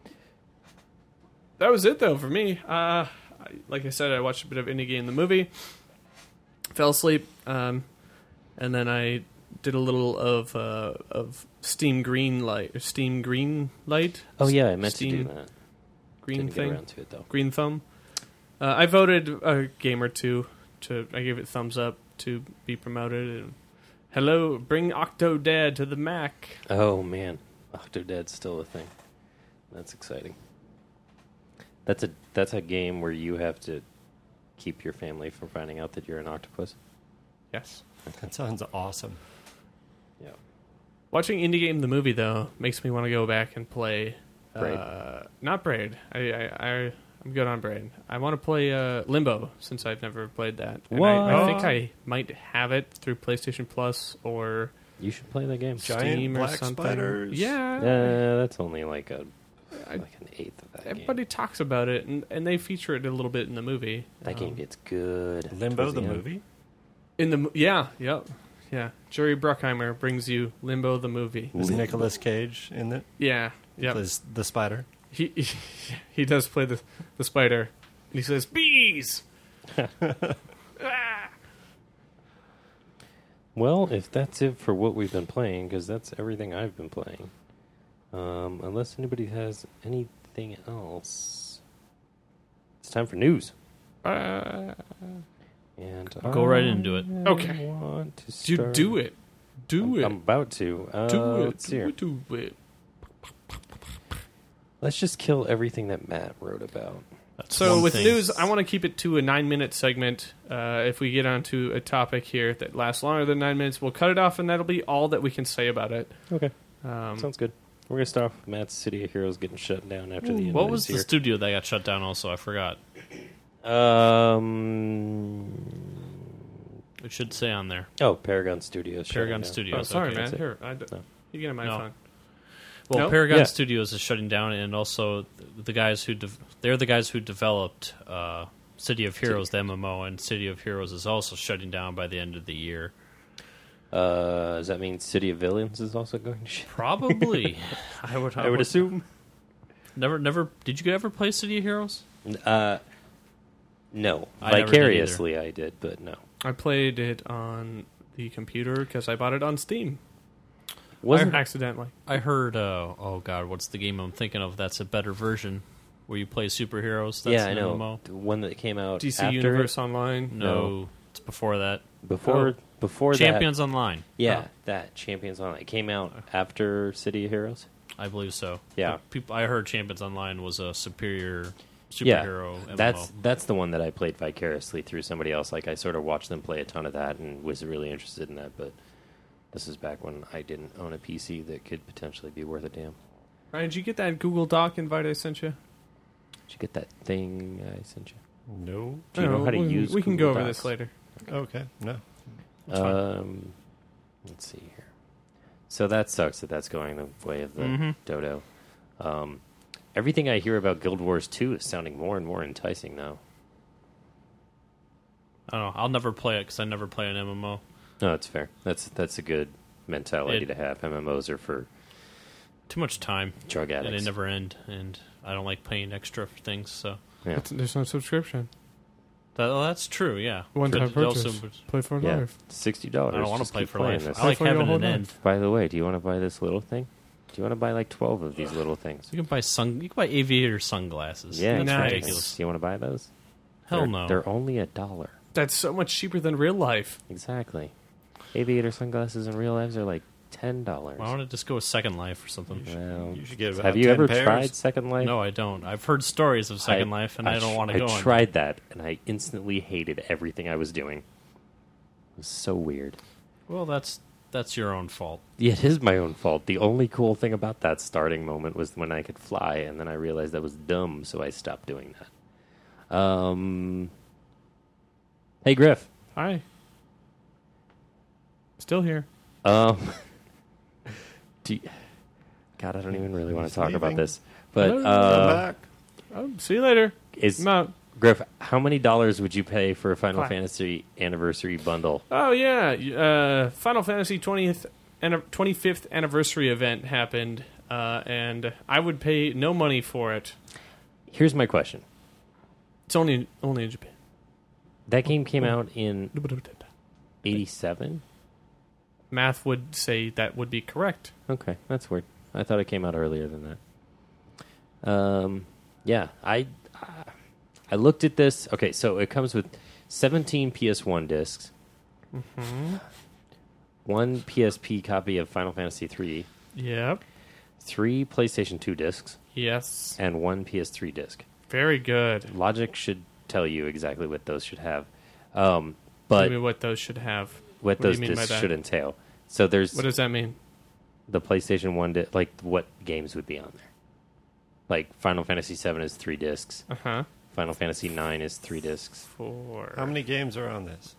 That was it, though, for me. Uh, I, like I said, I watched a bit of Indie Game the movie, fell asleep, um, and then I did a little of uh, of Steam Green Light, or Steam Green Light. Oh, yeah, I meant Steam to do that. Green Didn't thing, get around to it, though. Green Thumb. Uh, I voted a game or two to. I gave it thumbs up to be promoted. And hello, bring Octodad to the Mac. Oh, man. Octodad's still a thing. That's exciting. That's a that's a game where you have to keep your family from finding out that you're an octopus. Yes. That sounds awesome. Yeah. Watching Indie Game the movie though makes me want to go back and play. Braid. Uh, not Braid. I, I, I I'm good on Braid. I want to play uh, Limbo since I've never played that. And I, I What? think I might have it through PlayStation Plus or You should play that game. Giant Steam or black something. spiders. Yeah. Yeah, that's only like a I- like an eighth of that Everybody game. talks about it, and, and they feature it a little bit in the movie. That Um, game gets good. Limbo, towards the end. movie? in the mo- yeah, yep, yeah. Jerry Bruckheimer brings you Limbo the movie. Is Nicolas Cage in it? Yeah, yeah. Plays the spider. He, he he does play the the spider, and he says bees. Ah! Well, if that's it for what we've been playing, because that's everything I've been playing. Um, unless anybody has anything else, it's time for news. Uh, And Go right into it. I Okay. want to do start- do it, do I'm, it, I'm about to. Uh, do it, let's see do here. it, do it. Let's just kill everything that Matt wrote about. That's So one with thing. news, I want to keep it to a nine-minute segment. Uh, if we get onto a topic here that lasts longer than nine minutes, we'll cut it off, and that'll be all that we can say about it. Okay, Um, sounds good. We're gonna start off with Matt's City of Heroes getting shut down after the end What of was this the studio that got shut down also? I forgot. year. Um. It should say on there. Oh, Paragon Studios. Paragon shutting down. Studios. oh, sorry, okay. man. That's it. Here, I d- No. you get a No. microphone. Well, No? Paragon Yeah. Studios is shutting down, and also the guys who de- they're the guys who developed uh, City of Heroes, the M M O, and City of Heroes is also shutting down by the end of the year. Uh, does that mean City of Villains is also going to shut? Probably. I would. I would assume. Never, never. Did you ever play City of Heroes? Uh, no. I never did Vicariously, I did, but no. I played it on the computer because I bought it on Steam. Wasn't accidentally. I heard. Uh, oh God, what's the game I'm thinking of? That's a better version where you play superheroes. That's yeah, I an know. M M O. The one that came out D C after Universe it? Online. No, No. it's before that. Before, Oh. before Champions Online. that. Yeah, Oh. that. Champions Online. It came out after City of Heroes. I believe so. Yeah. But people, I heard Champions Online was a superior Yeah, superhero M M O. that's that's the one that I played vicariously through somebody else. Like I sort of watched them play a ton of that and was really interested in that. But this is back when I didn't own a P C that could potentially be worth a damn. Ryan, did you get that Google Doc invite I sent you? Did you get that thing I sent you? No. Do you know how to we, use We can Google go over Docs? this later. Okay. No. That's fine. Um, let's see here. So that sucks that that's going the way of the Mhm. dodo. Um, everything I hear about Guild Wars two is sounding more and more enticing now. I don't know. I'll never play it because I never play an M M O. No, it's fair. That's that's a good mentality It- to have. M M Os are for Too much time, drug and addicts. they never end. And I don't like paying extra for things. So yeah. It's- There's no subscription. that, well, that's true. Yeah, One time But it also- purchase. Play for Yeah, life. sixty dollars. I don't want to Just play keep for playing life. this. I like Play for your having whole an life. end. By the way, do you want to buy this little thing? Do you want to buy like twelve of these little things? You can buy sun. You can buy aviator sunglasses. Yeah, that's nice. ridiculous. Do you want to buy those? Hell they're, no. They're only a dollar. That's so much cheaper than real life. Exactly. Aviator sunglasses in real lives are like ten dollars. Why don't I just go with Second Life or something? Well, You should get about have you ten ever pairs. tried Second Life? No, I don't. I've heard stories of Second Life, and I, don't tr- want to go I on. tried that, and I instantly hated everything I was doing. It was so weird. Well, that's that's your own fault. Yeah, it is my own fault. The only cool thing about that starting moment was when I could fly, and then I realized that was dumb, so I stopped doing that. Um, hey, Griff. Hi. Still here. Um, do you- God, I don't even really want to He's talk about leaving. this. But Hello. Come uh, back. Oh, see you later. is I'm out. Griff, how many dollars would you pay for a Final Five. Fantasy Anniversary bundle? Oh yeah, uh, Final Fantasy twentieth, twenty-fifth anniversary event happened, uh, and I would pay no money for it. Here's my question. It's only only in Japan. That game came out in eighty-seven? Math would say that would be correct. Okay, that's weird. I thought it came out earlier than that. Um, yeah, I I looked at this. Okay, so it comes with seventeen P S one discs, Mm-hmm. one P S P copy of Final Fantasy three, Yep. three PlayStation two discs, Yes. and one P S three disc. Very good. Logic should tell you exactly what those should have, um, Tell but me what those should have. what what do you those mean by discs that? should entail. So there's What does that mean? the PlayStation one, di- like what games would be on there. Like Final Fantasy seven is three discs. Uh huh. Final Fantasy nine is three discs. For How many games are on this?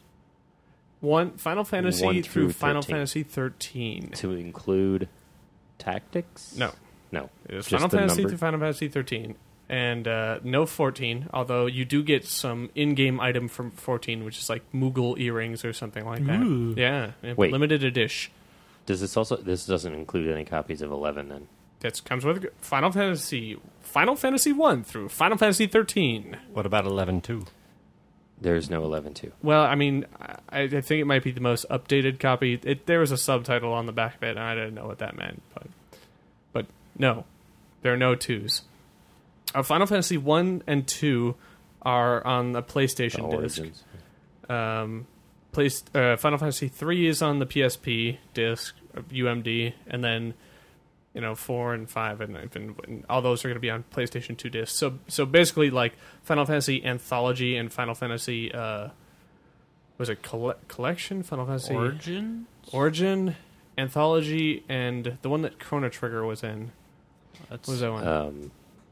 one Final Fantasy One through through Final thirteen. Fantasy thirteen. To include tactics? No. No. It was Just Final the Fantasy number? through Final Fantasy thirteen, and uh, no fourteen. Although you do get some in-game item from fourteen, which is like Moogle earrings or something like that. Ooh. Yeah, yeah, Wait. limited edition. Does this also... This doesn't include any copies of eleven then? That comes with Final Fantasy, Final Fantasy one through Final Fantasy thirteen. What about eleven two? There's no eleven two. Well, I mean, I, I think it might be the most updated copy. It, there was a subtitle on the back of it, and I didn't know what that meant. But, but no, there are no twos. Uh, Final Fantasy one and two are on the The PlayStation disc. Origins. Um, place, uh, Final Fantasy three is on the P S P disc, uh, U M D, and then you know four and five, and, and, and all those are going to be on PlayStation two discs. So, so basically, like Final Fantasy Anthology and Final Fantasy, uh, was it colle- Collection? Final Fantasy Origin. Origin, Anthology, and the one that Chrono Trigger was in. That's What was that one? Um,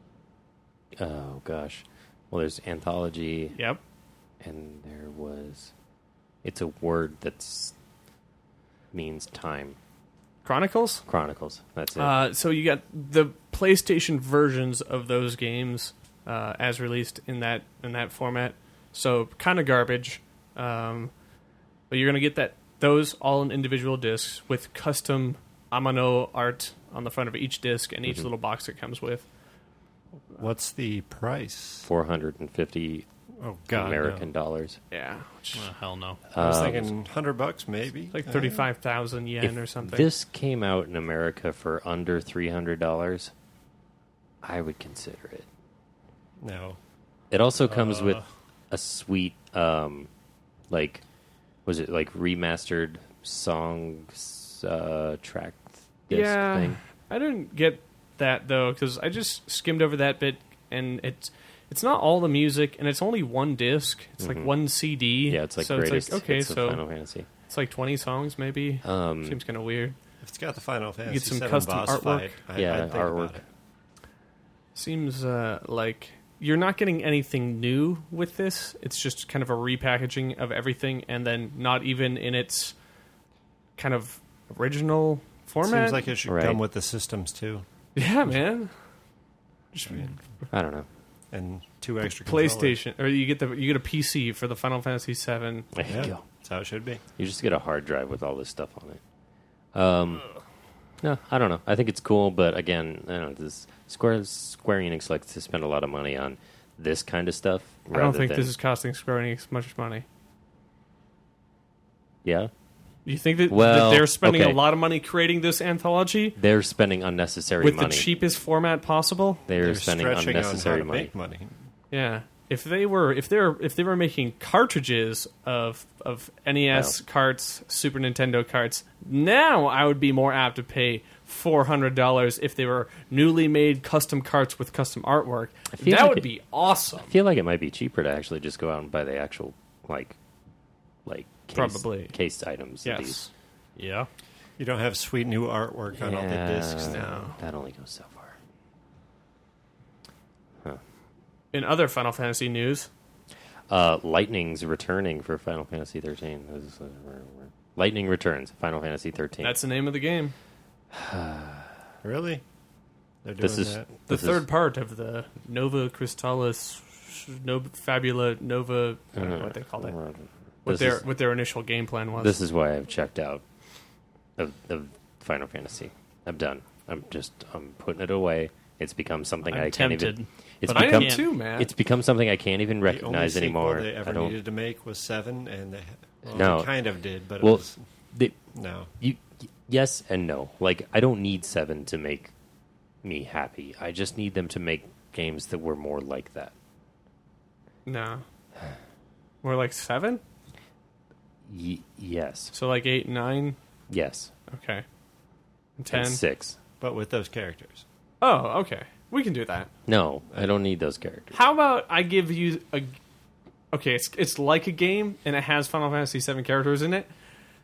oh, gosh. Well, there's Anthology, Yep. and there was... It's a word that's... means time. Chronicles. Chronicles. That's it. Uh, so you got the PlayStation versions of those games uh, as released in that in that format, so kind of garbage. Um, but you're going to get that those all in individual discs with custom Amano art on the front of each disc and each Mhm. little box it comes with. What's the price? four hundred fifty Oh God, American no. dollars. Yeah, which Oh, hell no. I was Um, thinking hundred bucks, maybe like Uh, thirty-five thousand yen if or something. this came out in America for under three hundred dollars, I would consider it. No, It also comes with Uh. a sweet, um, like, was it like remastered songs uh, track disc Yeah. thing? I didn't get that though because I just skimmed over that bit, and it's it's not all the music, and it's only one disc. It's like Mhm. one C D. Yeah, it's like so greatest it's like, okay, hits of so Final Fantasy. it's like twenty songs maybe. Um, Seems kind of weird. if it's got the Final Fantasy some seven custom boss artwork. fight, I, Yeah, I'd think artwork. about it. Seems uh, like you're not getting anything new with this. It's just kind of a repackaging of everything, and then not even in its kind of original format. Seems like it should Right. come with the systems too, yeah, man. Just I mean, I don't know. and two extra controllers. PlayStation, or you get the you get a P C for the Final Fantasy seven. There you Yeah, go. that's how it should be. You just get a hard drive with all this stuff on it. Um, no, I don't know. I think it's cool, but again, I don't know. This Square Square Enix likes to spend a lot of money on this kind of stuff. I don't rather think than, this is costing Square Enix much money. Yeah, You think that, Well, that they're spending okay. a lot of money creating this anthology they're spending unnecessary with money. the cheapest format possible? They're, They're spending stretching unnecessary on how to money. make money. Yeah. If they were if they're if they were making cartridges of of N E S Wow. carts, Super Nintendo carts, now I would be more apt to pay four hundred dollars if they were newly made custom carts with custom artwork. I That feel like would it- be awesome. I feel like it might be cheaper to actually just go out and buy the actual like like case, Probably. case items. of these. Yes. Yeah. You don't have sweet new artwork on all the discs. Yeah, No. that only goes so far. In other Final Fantasy news, Uh, Lightning's returning for Final Fantasy thirteen. This is, uh, we're- we're- Lightning returns, Final Fantasy thirteen. that's the name of the game. Really? They're doing This is that. The this third is, part of the Nova Crystallis Nova Fabula Nova I don't know uh, what they called it. uh, What this their is- what their initial game plan was. This is why I've checked out of, of Final Fantasy. I'm done. I'm just I'm putting it away. It's become something I'm I can't tempted. even. It's but I become I am too, man. it's become something I can't even The only recognize sequel anymore. they I ever don't. needed to make was seven, and they, well, No. they kind of did, but it Well, was they, no. you yes and no. Like I don't need seven to make me happy. I just need them to make games that were more like that. No. More like seven? Y- yes, So like eight, nine? yes, Okay. And ten? and six. But with those characters, Oh, okay. We can do that. No, I don't need those characters. How about I give you a... Okay, it's, it's like a game, and it has Final Fantasy seven characters in it,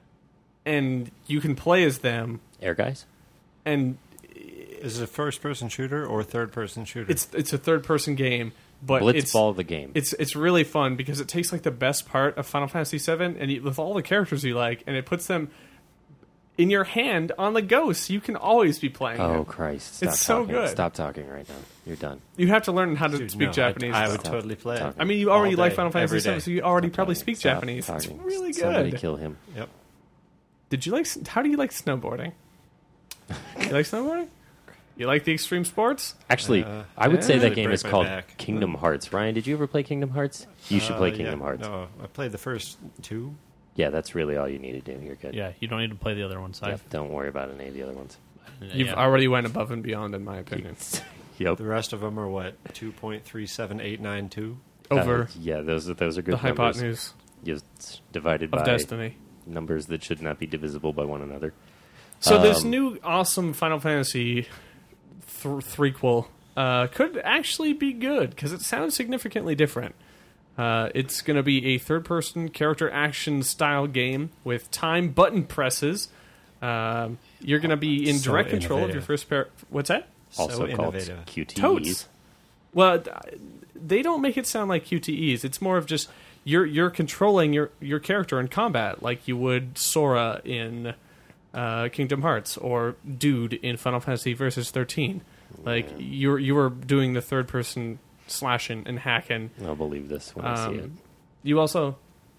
and you can play as them, Air guys. and is it a first-person shooter or third-person shooter? it's it's a third-person game, but it's... Blitzball the game. It's it's really fun because it takes like the best part of Final Fantasy seven and you, with all the characters you like, and it puts them in your hand on the go, so you can always be playing. Oh them. Christ! Stop It's so talking. good. Stop talking right now. You're done. You have to learn how to Dude, speak no, Japanese. I, I would Stop totally play it. talking. I mean, you already all like day, Final Fantasy every seven, day. so you already Stop probably talking. speak Stop Japanese. talking. It's really Somebody good. kill him. Yep. Did you like? How do you like snowboarding? You like snowboarding? You like the extreme sports? Actually, Uh, I would say yeah. that Really game break is my called back. Kingdom Hearts. Ryan, did you ever play Kingdom Hearts? You should play Uh, Kingdom yeah, Hearts. No, I played the first two. Yeah, that's really all you need to do. You're good. Yeah, you don't need to play the other ones. Yeah, I've, don't worry about any of the other ones. You've yeah. already went above and beyond, in my opinion. Yep. The rest of them are what two point three seven eight nine two. Over Uh, yeah, those are those are good the numbers. hypotenuse Just divided of by destiny. numbers that should not be divisible by one another. So this Um, new awesome Final Fantasy th- threequel uh, could actually be good because it sounds significantly different. Uh, it's going to be a third-person character action style game with time button presses. Um, you're going to be in So direct control of your innovative. first pair. What's that? Also so called innovative. Q T Es. Totes. Well, th- they don't make it sound like Q T Es. It's more of just you're you're controlling your your character in combat like you would Sora in uh, Kingdom Hearts or Dude in Final Fantasy Versus thirteen. Like you you were doing the third person slashing and hacking. I'll believe this when I see it. Um, You also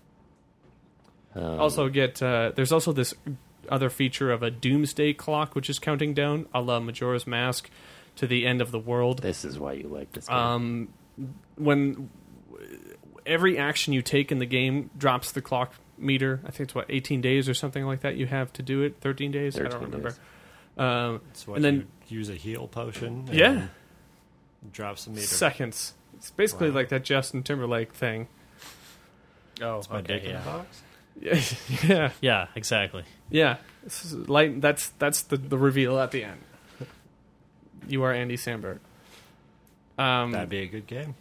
Um, also get uh, there's also this other feature of a doomsday clock, which is counting down, a la Majora's Mask, to the end of the world. this is why you like this game. Um, when every action you take in the game drops the clock meter. I think it's what eighteen days or something like that. You have to do it. thirteen days. I don't thirteen remember. days. Um, So what, and then you use a heal potion. And Yeah. drops the meter. seconds. It's basically Wow. like that Justin Timberlake thing. Oh, It's my dick in yeah. the box. yeah, Yeah, exactly. yeah. This is light. That's that's the the reveal at the end. You are Andy Samberg. Um, That'd be a good game.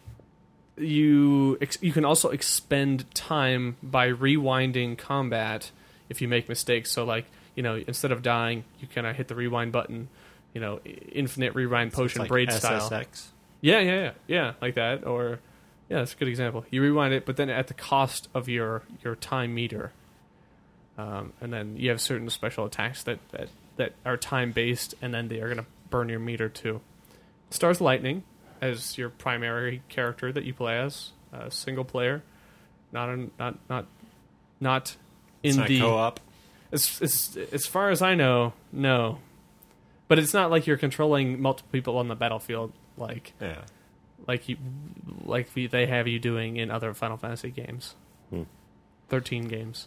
you ex- you can also expend time by rewinding combat if you make mistakes. So like, you know, instead of dying, you kind of hit the rewind button. You know, i- infinite rewind So it's potion like braid S S style. X. Yeah, yeah, yeah, yeah, like that. Or yeah, that's a good example. You rewind it, but then at the cost of your your time meter. Um, and then you have certain special attacks that that, that are time based, and then they are going to burn your meter too. Stars Lightning as your primary character that you play as, uh, single player, not in, not not not in It's not the co-op. as, as as far as I know, no. But it's not like you're controlling multiple people on the battlefield like Yeah. like you like we, they have you doing in other Final Fantasy games. Hmm. thirteen games.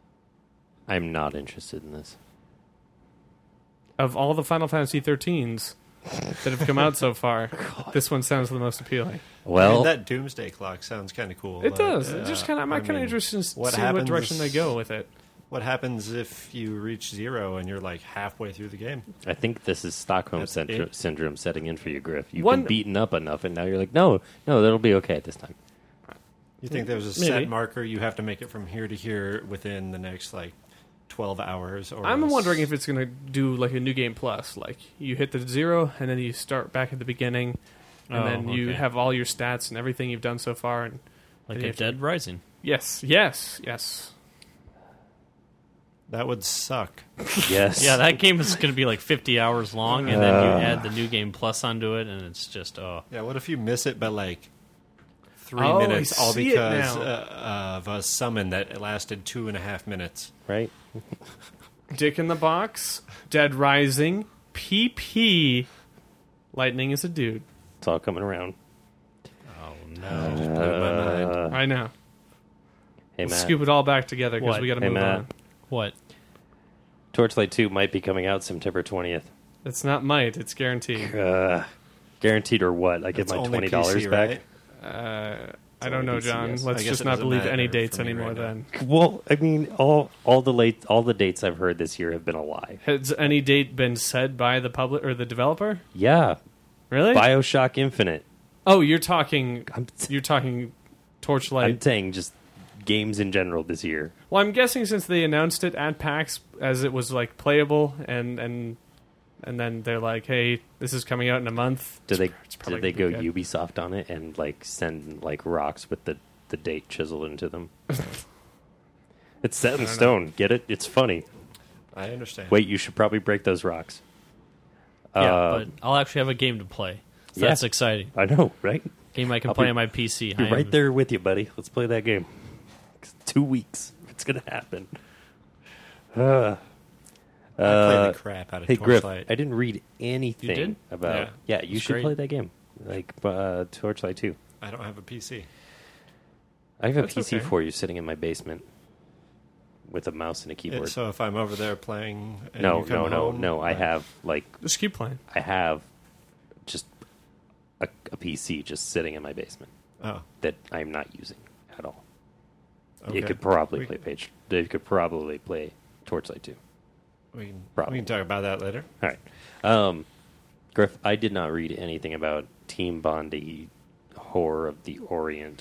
I'm not interested in this. Of all the Final Fantasy thirteens that have come out so far, this one sounds the most appealing. Well, I mean, that Doomsday Clock sounds kind of cool. It but, does. uh, It just kind of I'm I kind of mean, interested in what see what happens- direction they go with it. What happens if you reach zero and you're like halfway through the game? I think this is Stockholm That's syndro- it. syndrome setting in for you, Griff. You've One- been beaten up enough, and now you're like, no, no, that'll be okay this time. You think there's a Maybe. set marker you have to make it from here to here within the next like twelve hours? Or I'm else- wondering if it's going to do like a new game plus, like you hit the zero and then you start back at the beginning, and Oh, then you okay. have all your stats and everything you've done so far. And Like and you a have to- Dead Rising. Yes, yes, yes. that would suck. Yes. Yeah, that game is going to be like fifty hours long, and then you Uh. add the new game plus onto it, and it's just oh. Yeah, what if you miss it by like three Oh, I minutes, all see it because now. uh, of a summon that lasted two and a half minutes? Right? Dick in the Box, Dead Rising, P P. Lightning is a dude. It's all coming around. Oh Just no! blew my mind. Uh, I know. hey, We'll Matt. scoop it all back together because What? we got to Hey, move Matt. on. What? Torchlight two might be coming out September twentieth. It's not might, it's guaranteed. Uh, guaranteed or what? I get It's my only twenty dollars P C, back? right? Uh, I only don't know, P C, John. yes. Let's I guess just it not doesn't believe matter any for dates me anymore right now. then. Well, I mean, all all the late all the dates I've heard this year have been a lie. Has any date been said by the public or the developer? Yeah, Really? BioShock Infinite. Oh, you're talking I'm, you're talking Torchlight. I'm saying just games in general this year. Well, I'm guessing since they announced it at PAX as it was like playable, and and and then they're like, "Hey, this is coming out in a month." Did they It's probably did they go gonna be good. Ubisoft on it and like send like rocks with the the date chiseled into them? It's set in don't stone. Get it? It's funny. I understand. Wait, you should probably break those rocks. Yeah, Uh, but I'll actually have a game to play. So yeah. That's exciting. I know, right? Game I can I'll play be- on my P C. Be I right am- there with you, buddy. Let's play that game. It's two weeks. It's gonna happen. Uh, I uh, played the crap out of hey Griff, Torchlight. I didn't read anything You did? about. Yeah. Yeah, you It's should great. play that game, like uh, Torchlight two. I don't have a P C. I have a That's P C okay. for you sitting in my basement with a mouse and a Yeah, keyboard. so if I'm over there playing, and no, you come no, no, home, no. I like, have like Just keep playing. I have just a, a P C just sitting in my basement Oh, that I'm not using at all. okay. You could probably we, play Page. You could probably play Torchlight two. We can, Probably. we can talk about that later. All right, um, Griff. I did not read anything about Team Bondi Horror of the Orient.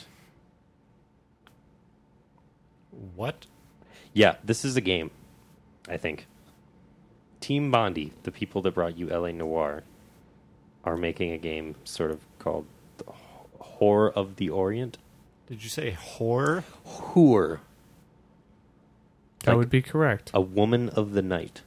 What? Yeah, this is a game. I think Team Bondi, the people that brought you L A Noire, are making a game sort of called the Horror of the Orient. Did you say horror? Whore. That Like would be correct. a woman of the night.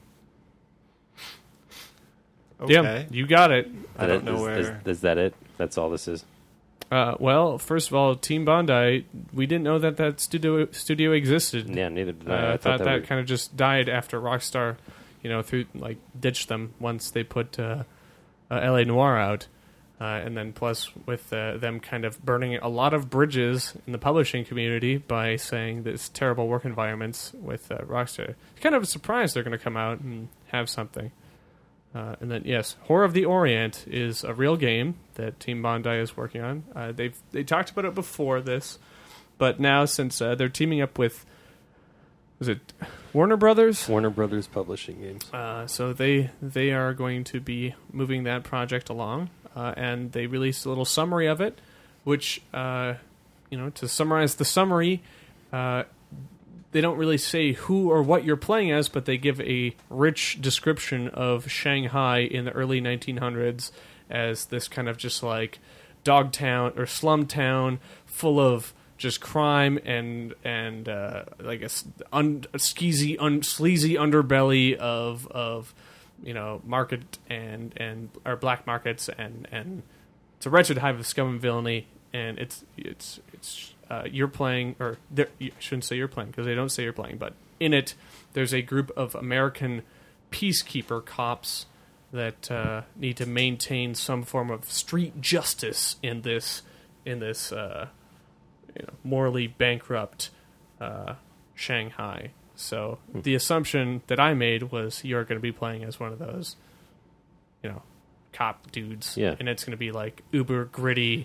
Okay. Yeah, you got it. I That don't it- know is, where. Is, is that it? That's all this is. Uh, well, first of all, Team Bondi, we didn't know that that studio studio existed. Yeah, neither did I. Uh, I I thought that, were- kind of just died after Rockstar, you know, through like ditched them once they put uh, uh, L A Noire out, uh, and then plus with uh, them kind of burning a lot of bridges in the publishing community by saying this terrible work environments with uh, Rockstar. It's kind of a surprise they're going to come out and have something. Uh, and then yes, Horror of the Orient is a real game that Team Bondi is working on. Uh, they've they talked about it before this, but now since uh, they're teaming up with, was it Warner Brothers? Warner Brothers Publishing Games. Uh, so they they are going to be moving that project along, uh, and they released a little summary of it, which uh, you know to summarize the summary. Uh, They don't really say who or what you're playing as, but they give a rich description of Shanghai in the early nineteen hundreds as this kind of just like dog town or slum town full of just crime and and uh, like a, s- un, a skeezy, un, sleazy underbelly of of you know market and and or black markets and and it's a wretched hive of scum and villainy, and it's it's it's. Uh, you're playing, or I shouldn't say you're playing because they don't say you're playing, but in it, there's a group of American peacekeeper cops that uh, need to maintain some form of street justice in this, in this, uh, you know, morally bankrupt uh, Shanghai. So Hmm. the assumption that I made was you're going to be playing as one of those, you know, cop dudes, Yeah. and it's going to be like uber gritty.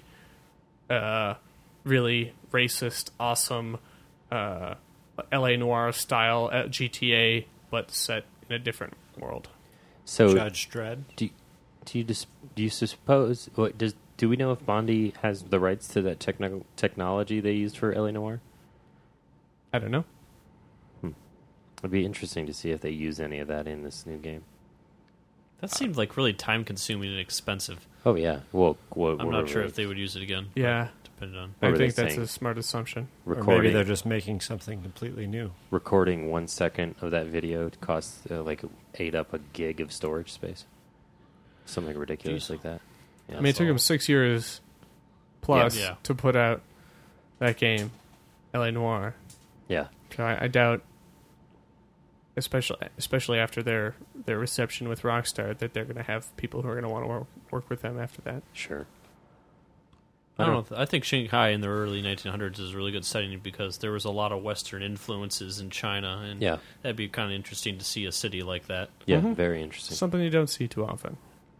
Uh, really racist, awesome uh, L A Noire style at G T A, but set in a different world. So Judge Dredd. do do you dis, do you suppose what does do we know if Bondi has the rights to that techno, technology they used for L A Noire? I don't know. It'd be interesting to see if they use any of that in this new game. That seemed like really time consuming and expensive. Oh yeah, well, what, I'm not sure if they would use it again. Yeah, Depending on. What I were think they that's saying? a smart assumption. Or recording maybe they're just making something completely new. recording one second of that video costs uh, like ate up a gig of storage space, something ridiculous Jeez. like that. Yeah, I mean, it took so- them six years plus Yeah. to put out that game, L A Noire. yeah, So I, I doubt, especially especially after their their reception with Rockstar, that they're going to have people who are going to want to work, work with them after that. sure. I don't know. I think Shanghai in the early nineteen hundreds is a really good setting because there was a lot of Western influences in China, and Yeah, that'd be kind of interesting to see a city like that. yeah, Mhm. very interesting. Something you don't see too often.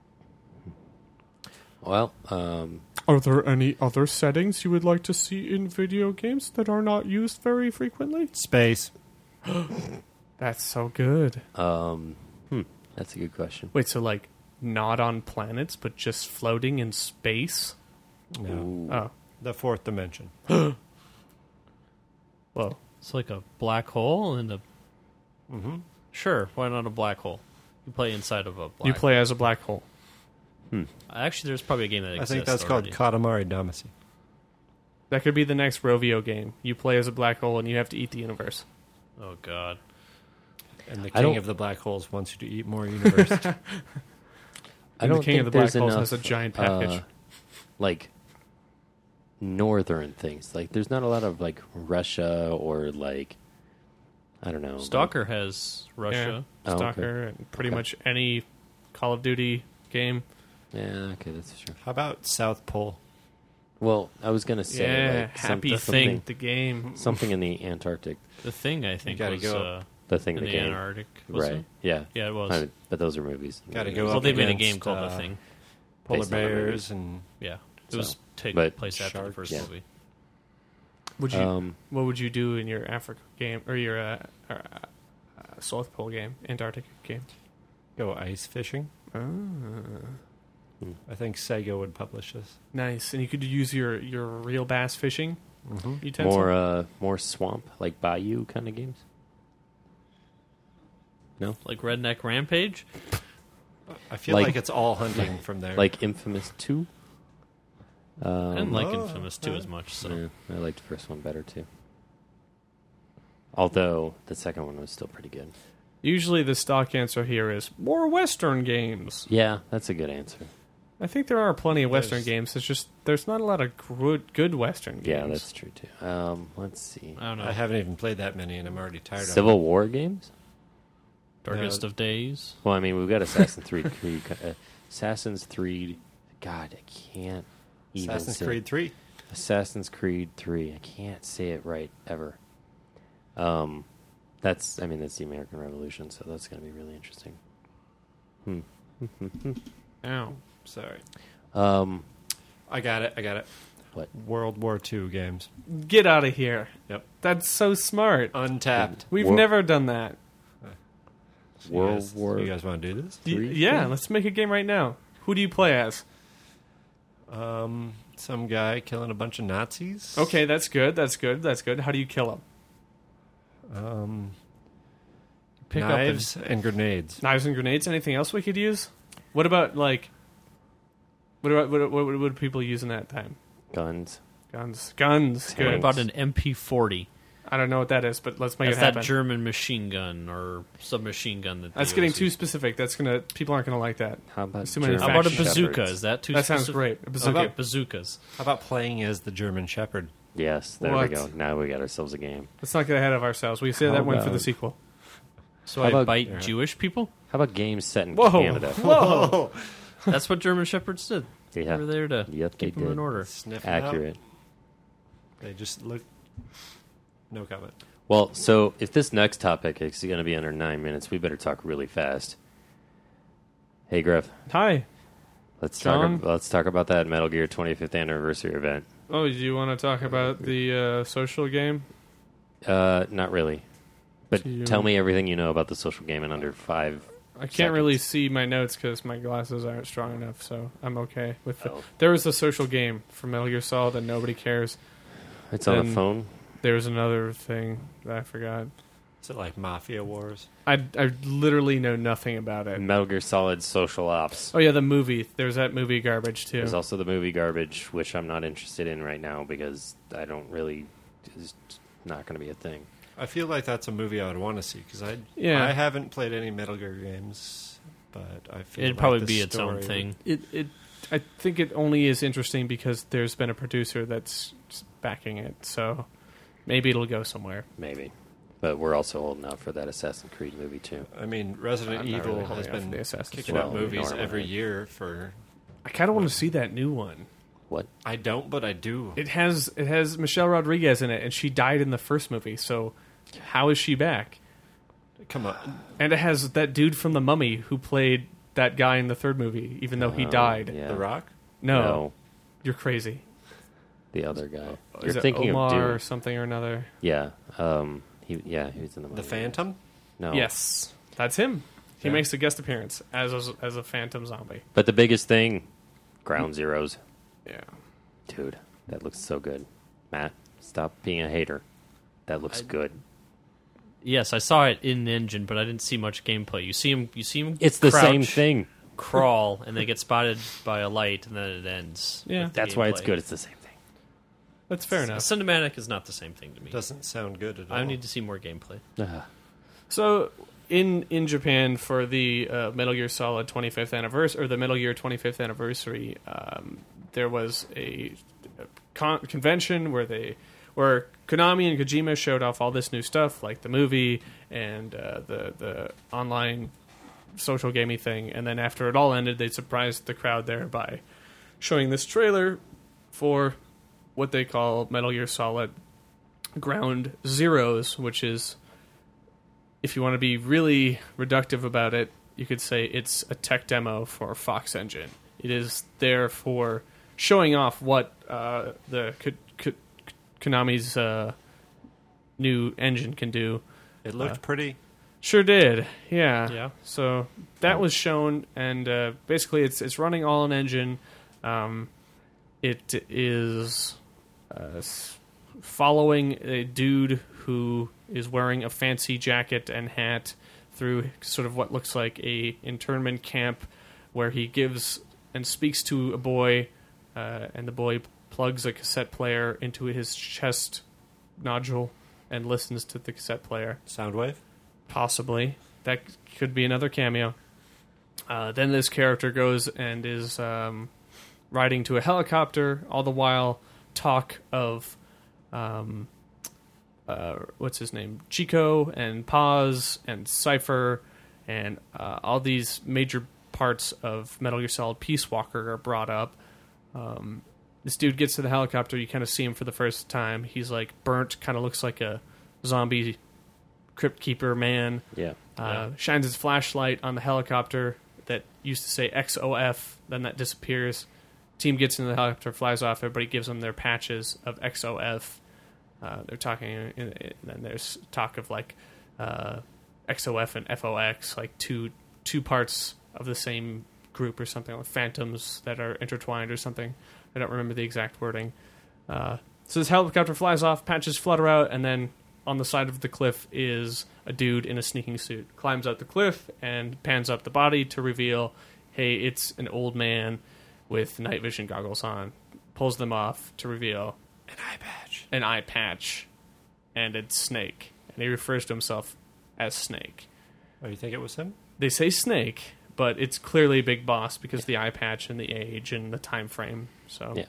Well, um, Are there any other settings you would like to see in video games that are not used very frequently? Space. That's so good. um, hmm, that's a good question. Wait, so like not on planets, but just floating in space? No. Ooh. Oh, The fourth dimension. whoa. It's like a black hole and a. Mm-hmm. Sure, why not a black hole? You play inside of a black You play as a black hole. Hmm. Actually, there's probably a game that I exists. think that's already. called Katamari Damacy. That could be the next Rovio game. You play as a black hole and you have to eat the universe. Oh, God. And the I king don't- of the black holes wants you to eat more universe. I And don't the King think of the Black there's Holes enough, has a giant package. uh, like northern things. Like there's not a lot of like Russia or like I don't know. Stalker has Russia. Yeah, Oh, okay. Stalker, and pretty Okay. much any Call of Duty game. Like, yeah, okay, that's true. How about South Pole? Well, I was gonna say yeah, like Happy some, Thing, something, the game. something in the Antarctic. The Thing, I think, gotta was go. uh, The thing, in the the game, Antarctic. Was right? it? Yeah, Yeah, it was. I- but those are movies. Gotta go well, up they made a against, game called uh, The Thing. Polar Based on the bears and Yeah. It So, was taking but place after the sharks, first yeah. movie. Would you? Um, what would you do in your Africa game or your uh, uh, uh, South Pole game, Antarctic game? go ice fishing. Ah, I think Sega would publish this. nice. And you could use your, your real bass fishing Mm-hmm. utensil. more uh, more swamp like Bayou kind of games. No, Like Redneck Rampage? I feel Like- like, it's all hunting from there. like Infamous Two. I didn't Um, like oh, Infamous two yeah. as much. So yeah, I liked the first one better too. Although the second one was still pretty good. Usually the stock answer here is more Western games. Yeah, that's a good answer. I think there are plenty of Western There's- games. It's just there's not a lot of good, good Western games. Yeah, that's true too. Um, let's see. I don't know. I haven't even played that many, and I'm already tired of Civil War games. Darkest No. of Days. Well, I mean, we've got Assassin's Creed. Creed uh, Assassin's Creed. God, I can't them. even Assassin's say Creed three. Assassin's Creed three. I can't say it right ever. Um, that's. I mean, that's the American Revolution, so that's going to be really interesting. Hmm. Ow. Sorry. Um, I got it. I got it. What? World War Two games. Get out of here. Yep. That's so smart. Untapped. We've Wor- never done that. You World guys, War. You guys want to do this? Y- Three yeah, games? let's make a game right now. Who do you play as? Um, some guy killing a bunch of Nazis. Okay, that's good. That's good. That's good. How do you kill him? Um, Pick knives up and grenades. and, knives and grenades. Anything else we could use? What about like? What about what, what, what would people use in that time? Guns. Guns. Guns. Tanks. What Good. about an M P forty? I don't know what that is, but let's make That's it that happen. German machine gun or submachine gun. That That's they getting always too use. specific. That's gonna people aren't gonna like that. How about There's too many German How about a Shepherds. bazooka? Is that too? That sounds specific? great. A How bazooka. about bazookas? How about playing as the German Shepherd? Yes, there What? we go. Now we got ourselves a game. Let's not get ahead of ourselves. We say How that one for the about- sequel. So How I about- bite Yeah. Jewish people? How about games set in Whoa. Canada? Whoa. That's what German shepherds did. They Yeah. were there to Yep, they keep them in did. order. Sniffing out. Accurate. They just look. No comment. Well, so if this next topic is going to be under nine minutes, we better talk really fast. Hey, Griff, Hi. let's John? talk. Let's talk about that Metal Gear twenty-fifth anniversary event. Oh, do you want to talk about the uh, social game? Uh, not really, but Do you- tell me everything you know about the social game in under five. I can't really Seconds. see my notes because my glasses aren't strong enough, so I'm okay with the. Oh. There was a social game for Metal Gear Solid and nobody cares. It's on a Then- phone. There was another thing that I forgot. Is it like Mafia Wars? I, I literally know nothing about it. Metal Gear Solid Social Ops. Oh yeah, the movie. There's that movie garbage too. There's also the movie Garbage, which I'm not interested in right now because I don't really. It's not going to be a thing. I feel like that's a movie I would want to see because I Yeah. I haven't played any Metal Gear games, but I feel It'd like probably the be its own story- thing. It it I think it only is interesting because there's been a producer that's backing it. So maybe it'll go somewhere. Maybe. But we're also old enough for that Assassin's Creed movie, too. I mean, Resident I'm not Evil really has holding out for been the Assassin's kicking Creed. out Well, movies normally. every year for. I kind of want to see that new one. What? I don't, but I do. It has it has Michelle Rodriguez in it, and she died in the first movie. So how is she back? Come on, And it has that dude from The Mummy who played that guy in the third movie, even though he Oh, died. Yeah. The Rock. No, No, you're crazy. the other guy. You're Is it thinking Omar of Doom. or something or another? Yeah. Um, he, yeah, he was in the movie. The Phantom. No. Yes, that's him. He Yeah. makes a guest appearance as a, as a phantom zombie. But the biggest thing, Ground Zeroes. Yeah. Dude, that looks so good. Matt, stop being a hater. That looks I- good. Yes, I saw it in engine, but I didn't see much gameplay. You see him. You see him. It's the crouch, same thing. Crawl, and they get spotted by a light, and then it ends. Yeah. with the That's why it's gameplay. good. It's the same thing. That's fair A enough. cinematic is not the same thing to me. Doesn't sound good at all. I need to see more gameplay. Ugh. So in in Japan for the uh, Metal Gear Solid twenty-fifth anniversary or the Metal Gear twenty-fifth anniversary, um, there was a, a con- convention where they where Konami and Kojima showed off all this new stuff like the movie and uh, the the online social gaming thing, and then after it all ended, they surprised the crowd there by showing this trailer for what they call Metal Gear Solid Ground Zeroes, which is, if you want to be really reductive about it, you could say it's a tech demo for Fox Engine. It is there for showing off what uh, the Ko- Ko- Konami's uh, new engine can do. It looked Uh, pretty. Sure did, yeah. Yeah. So that was shown, and uh, basically it's it's running all in engine. Um, it is uh, s- following a dude who is wearing a fancy jacket and hat through sort of what looks like a internment camp, where he gives and speaks to a boy, uh, and the boy plugs a cassette player into his chest nodule and listens to the cassette player. Soundwave. Possibly. That could be another cameo. Uh, then this character goes and is um, riding to a helicopter, all the while talk of um, uh, what's his name, Chico and Paz and Cypher and uh, all these major parts of Metal Gear Solid Peace Walker are brought up. Um, this dude gets to the helicopter, you kind of see him for the first time. He's like burnt, kind of looks like a zombie crypt keeper man. Yeah. Uh, shines his flashlight on the helicopter that used to say X O F, then that disappears. Team gets into the helicopter, flies off, everybody gives them their patches of X O F. Uh, they're talking, and then there's talk of like uh, X O F and F O X, like two two parts of the same group or something, like phantoms that are intertwined or something. I don't remember the exact wording. Uh, so this helicopter flies off, patches flutter out, and then on the side of the cliff is a dude in a sneaking suit. Climbs out the cliff and pans up the body to reveal, hey, it's an old man with night vision goggles on. Pulls them off to reveal An eye patch. an eye patch, and it's Snake. And he refers to himself as Snake. Oh, you think it was him? They say Snake, but it's clearly Big Boss because of the eye patch and the age and the time frame. So Yeah.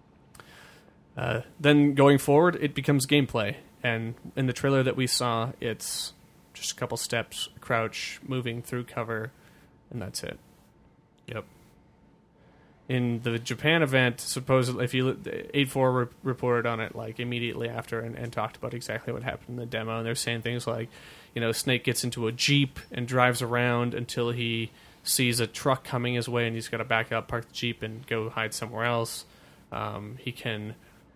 Uh, then going forward, it becomes gameplay. And in the trailer that we saw, it's just a couple steps, crouch, moving through cover, and that's it. Yep. In the Japan event, supposedly, if you eight four re- reported on it like immediately after and, and talked about exactly what happened in the demo, and they're saying things like, you know, Snake gets into a Jeep and drives around until he sees a truck coming his way, and he's got to back up, park the Jeep, and go hide somewhere else. Um, he can.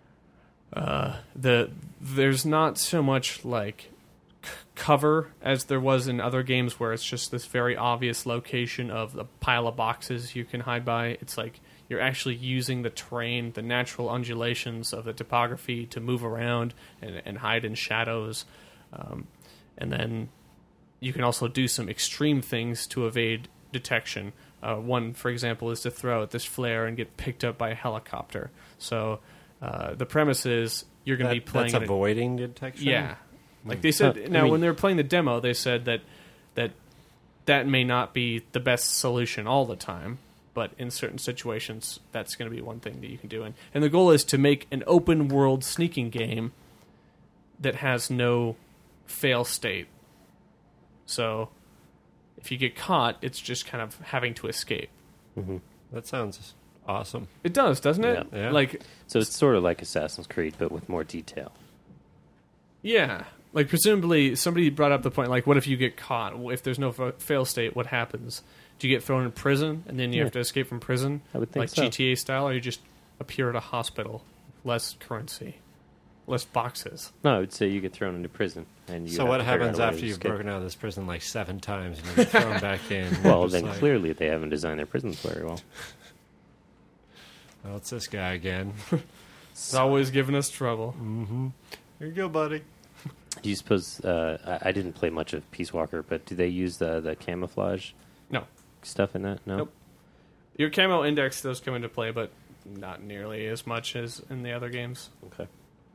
Uh, the there's not so much like c- cover as there was in other games where it's just this very obvious location of the pile of boxes you can hide by. It's like you're actually using the terrain, the natural undulations of the topography to move around and, and hide in shadows. Um, and then you can also do some extreme things to evade detection. Uh, one, for example, is to throw out this flare and get picked up by a helicopter. So uh, the premise is you're going to be That- playing... That's in a- avoiding detection? yeah. Like they said, Huh, I now mean- when they were playing the demo, they said that that that may not be the best solution all the time, but in certain situations, that's going to be one thing that you can do. And, and the goal is to make an open world sneaking game that has no fail state. So if you get caught, it's just kind of having to escape. Mm-hmm. That sounds awesome. It does, doesn't it? Yeah. Yeah. Like, So it's sort of like Assassin's Creed, but with more detail. yeah. Like, presumably, somebody brought up the point, like, what if you get caught? If there's no fa- fail state, what happens? Do you get thrown in prison, and then you Yeah. have to escape from prison? I would think like so. G T A style, or you just appear at a hospital? Less currency. Less boxes. No, I would say you get thrown into prison. And you So have what to figure happens out a way after to you've escape. broken out of this prison like seven times and you're thrown back in? Well, Just then like, clearly they haven't designed their prisons very well. Oh, it's this guy again. It's always giving us trouble. Mm-hmm. Here you go, buddy. Do you suppose uh, I, I didn't play much of Peace Walker, but do they use the the camouflage No. stuff in that? No. Nope. Your camo index does come into play, but not nearly as much as in the other games. Okay.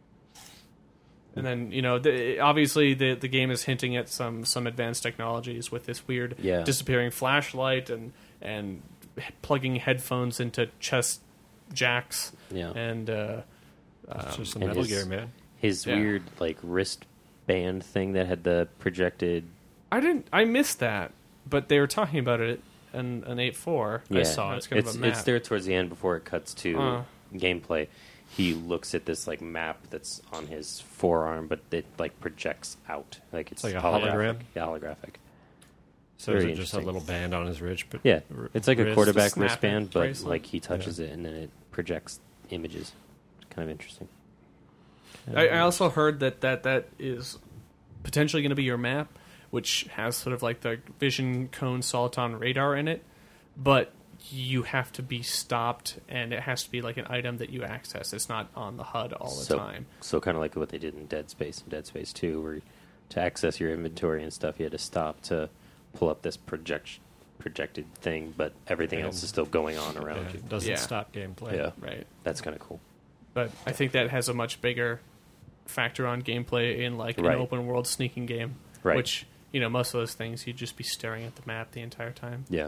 And then, you know, the, obviously the the game is hinting at some some advanced technologies with this weird Yeah. disappearing flashlight and and plugging headphones into chest jacks Yeah. and uh, It's um, just some and Metal his- Gear, man. His Yeah. weird like wristband thing that had the projected. I didn't I missed that, but they were talking about it in an eight four. I Yeah, saw it. It's kind it's, of a map. it's there towards the end before it cuts to Uh. gameplay. He looks at this like map that's on his forearm, but it like projects out, like it's, It's like a holographic. hologram? Yeah, holographic. So is Very it just a interesting. little band on his wrist? But Yeah, r- it's like a wrist? quarterback Snap wristband, it, but bracelet. like he touches it and then it projects images. Kind of interesting. I, I also heard that, that that is potentially going to be your map, which has sort of like the vision cone soliton radar in it, but you have to be stopped, and it has to be like an item that you access. It's not on the H U D all the so, time. So kind of like what they did in Dead Space and Dead Space two, where to access your inventory and stuff, you had to stop to pull up this project projected thing, but everything Yeah. else is still going on Yeah, around you. it doesn't Yeah. stop gameplay. Yeah, Right. that's kind of cool. But I think that has a much bigger factor on gameplay in like Right. an open world sneaking game, Right. which, you know, most of those things you'd just be staring at the map the entire time. Yeah,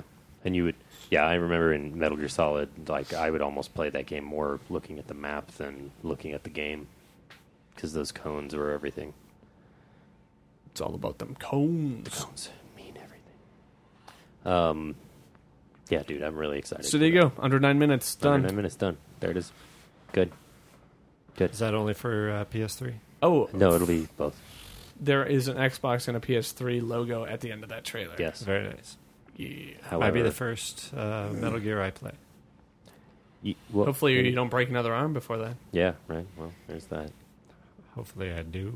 And you would, yeah, I remember in Metal Gear Solid, like I would almost play that game more looking at the map than looking at the game, because those cones were everything. It's all about them cones. Cones mean everything. Um, yeah, dude, I'm really excited. So there you go. Under nine minutes. Done. Under nine minutes done. There it is. Good. Good. Is that only for uh, P S three? Oh, No, it'll be both. there is an Xbox and a P S three logo at the end of that trailer. Yes. Very nice. Yeah. However, Might be the first uh, Metal Gear I play. y- well, Hopefully you maybe- don't break another arm before then. Yeah, right. Well, there's that. Hopefully I do.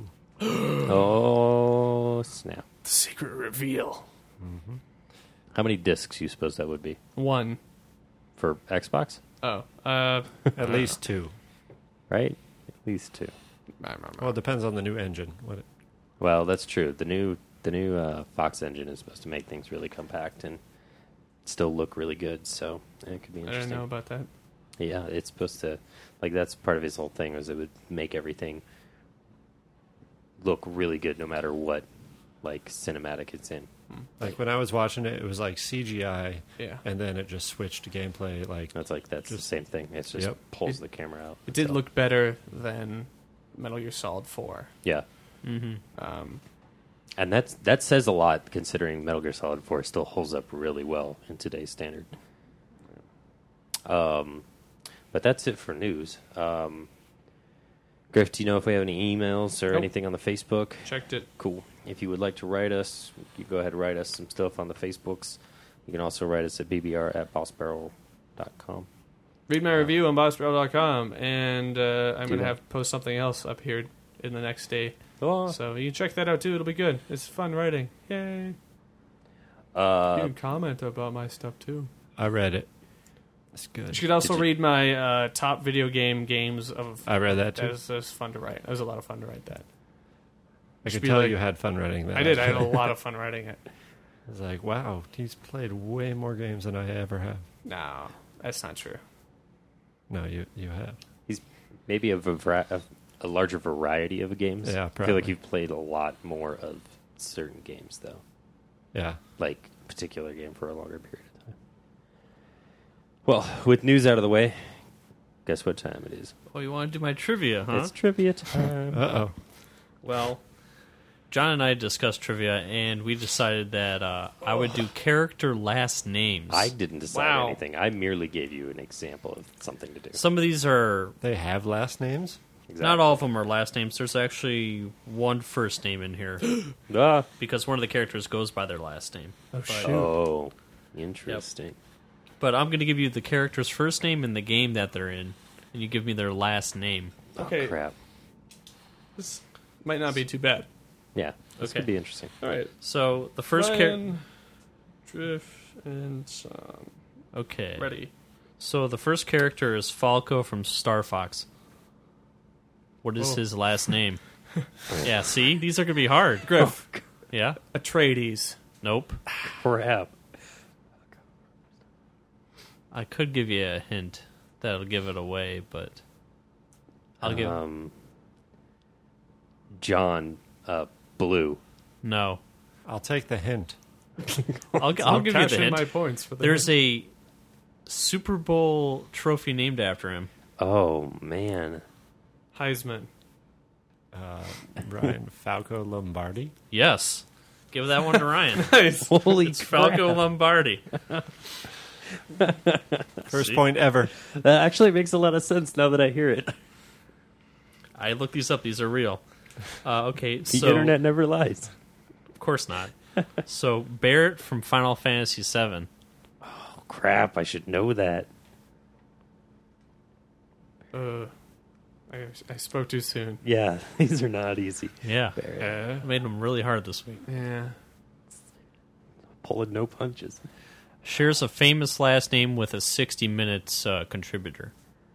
Oh, snap. The secret reveal. How many discs you suppose that would be One. for Xbox? Oh. Uh, At least two. Right? At least two. Well, it depends on the new engine. What? It, Well, that's true. The new the new uh, Fox engine is supposed to make things really compact and still look really good. So it could be I interesting. don't know about that. Yeah, it's supposed to, like, that's part of his whole thing, was it would make everything look really good no matter what, like, cinematic it's in. like when I was watching it, it was like C G I, Yeah. and then it just switched to gameplay. Like That's like, that's Just- the same thing. It's just Yep. pulls It- the camera out. It did itself. look better than Metal Gear Solid four. Yeah. Mm-hmm. Um, And that's that says a lot, considering Metal Gear Solid four still holds up really well in today's standard. Um, but that's it for news. Um, Griff, do you know if we have any emails or Nope. anything on the Facebook? checked it. Cool. If you would like to write us, you go ahead and write us some stuff on the Facebooks. You can also write us at b b r at boss barrel dot com. Read my review on boss barrel dot com, and uh, I'm Do going to that. have post something else up here in the next day. Oh. So you can check that out too. It'll be good. It's fun writing. Yay. you Uh, can comment about my stuff too. I read it. It's good. You should also Did you- read my uh, top video game games of. I read that too. That was, that was fun to write. It was a lot of fun to write that. I should could be tell like- you had fun writing that. I did. I had a lot of fun writing it. I was like, wow, he's played way more games than I ever have. No, that's not true. No, you you have. maybe a, vari- a, a larger variety of games. Yeah, I feel like probably. you've played a lot more of certain games, though. Yeah. Like a particular game for a longer period of time. Well, with news out of the way, guess what time it is? Oh, you want to do my trivia, huh? It's trivia time. Uh oh. Well, John and I discussed trivia, and we decided that uh, I would do character last names. I didn't decide Wow. anything. I merely gave you an example of something to do. Some of these are They have last names? Exactly. not all of them are last names. There's actually one first name in here Ah. because one of the characters goes by their last name. Oh, But- shoot. Oh, interesting. But I'm going to give you the character's first name and the game that they're in, and you give me their last name. Okay. Oh, crap. This might not be too bad. Yeah, this Okay. could be interesting. All right. So the first character. Ryan, Drift, and Son. Okay. Ready. So the first character is Falco from Star Fox. What is Oh. his last name? Yeah, see? These are going to be hard. Griff. Yeah? Atreides. Nope. Crap. I could give you a hint that'll give it away, but I'll give Um, John uh, Blue. no. I'll take the hint. I'll, I'll I'll give you cash the in hint. my points for the There's hint. a Super Bowl trophy named after him. Oh, man. Heisman. Uh, Brian Falco Lombardi. Yes. Give that one to Ryan. Nice. Holy It's Falco Lombardi. First See? point ever. That actually makes a lot of sense now that I hear it. I looked these up. These are real. Uh, okay, The so internet never lies. of course not. So Barrett from Final Fantasy seven. Oh, crap. I should know that. Uh, I, I spoke too soon. Yeah, these are not easy. Yeah, Barrett. Uh, I made them really hard this week. yeah. Pulling no punches. Shares a famous last name with a sixty minutes uh, contributor.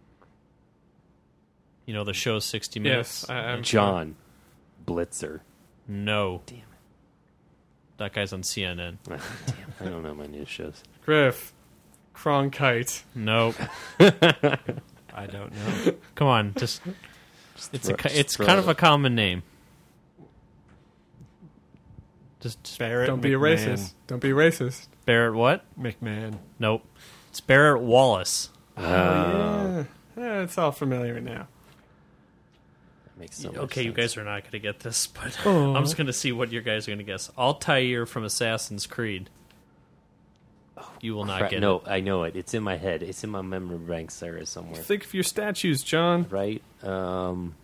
You know the show sixty minutes? Yes. I, I'm John Blitzer. No. Damn it. That guy's on C N N. Ah, Damn, I don't know my news shows. Griff. Cronkite. Nope. I don't know. Come on, just it's a throw- ki- just it's throw kind it. of a common name. Just, just Barrett Don't be a McMahon. racist. Don't be racist. Barrett what? McMahon. Nope. It's Barrett Wallace. Oh, yeah. yeah. It's all familiar now. Makes so much Okay, you sense. guys are not going to get this, but Oh. I'm just going to see what you guys are going to guess. Altair from Assassin's Creed. You will not Crap, get no, it. I know it. It's in my head. It's in my memory bank there somewhere. Think of your statues, John. Right? Um,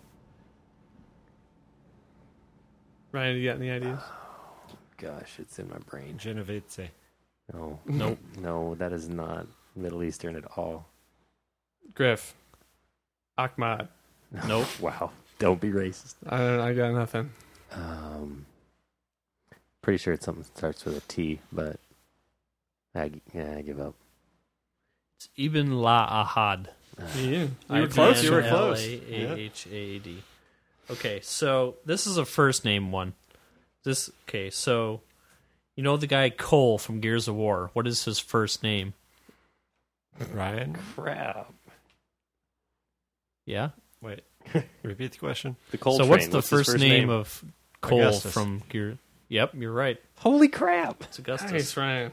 Ryan, you got any ideas? gosh, it's in my brain. Genovese. No. Nope. No, that is not Middle Eastern at all. Griff. Ahmad. Nope. Wow. Don't be racist. I don't. I got nothing. Um, pretty sure it's something that starts with a T, but I, yeah, I give up. It's Ibn La Ahad. Yeah, you were close. You were close. I B N L A H A A D. Okay, so this is a first name one. This okay, so you know the guy Cole from Gears of War. What is his first name? Ryan? Crap. Yeah. Wait. Repeat the question. The Cold so Train. what's the What's his first, name, of Cole Augustus. from Gear? Yep, you're right. Holy crap! It's Augustus. Nice, Ryan.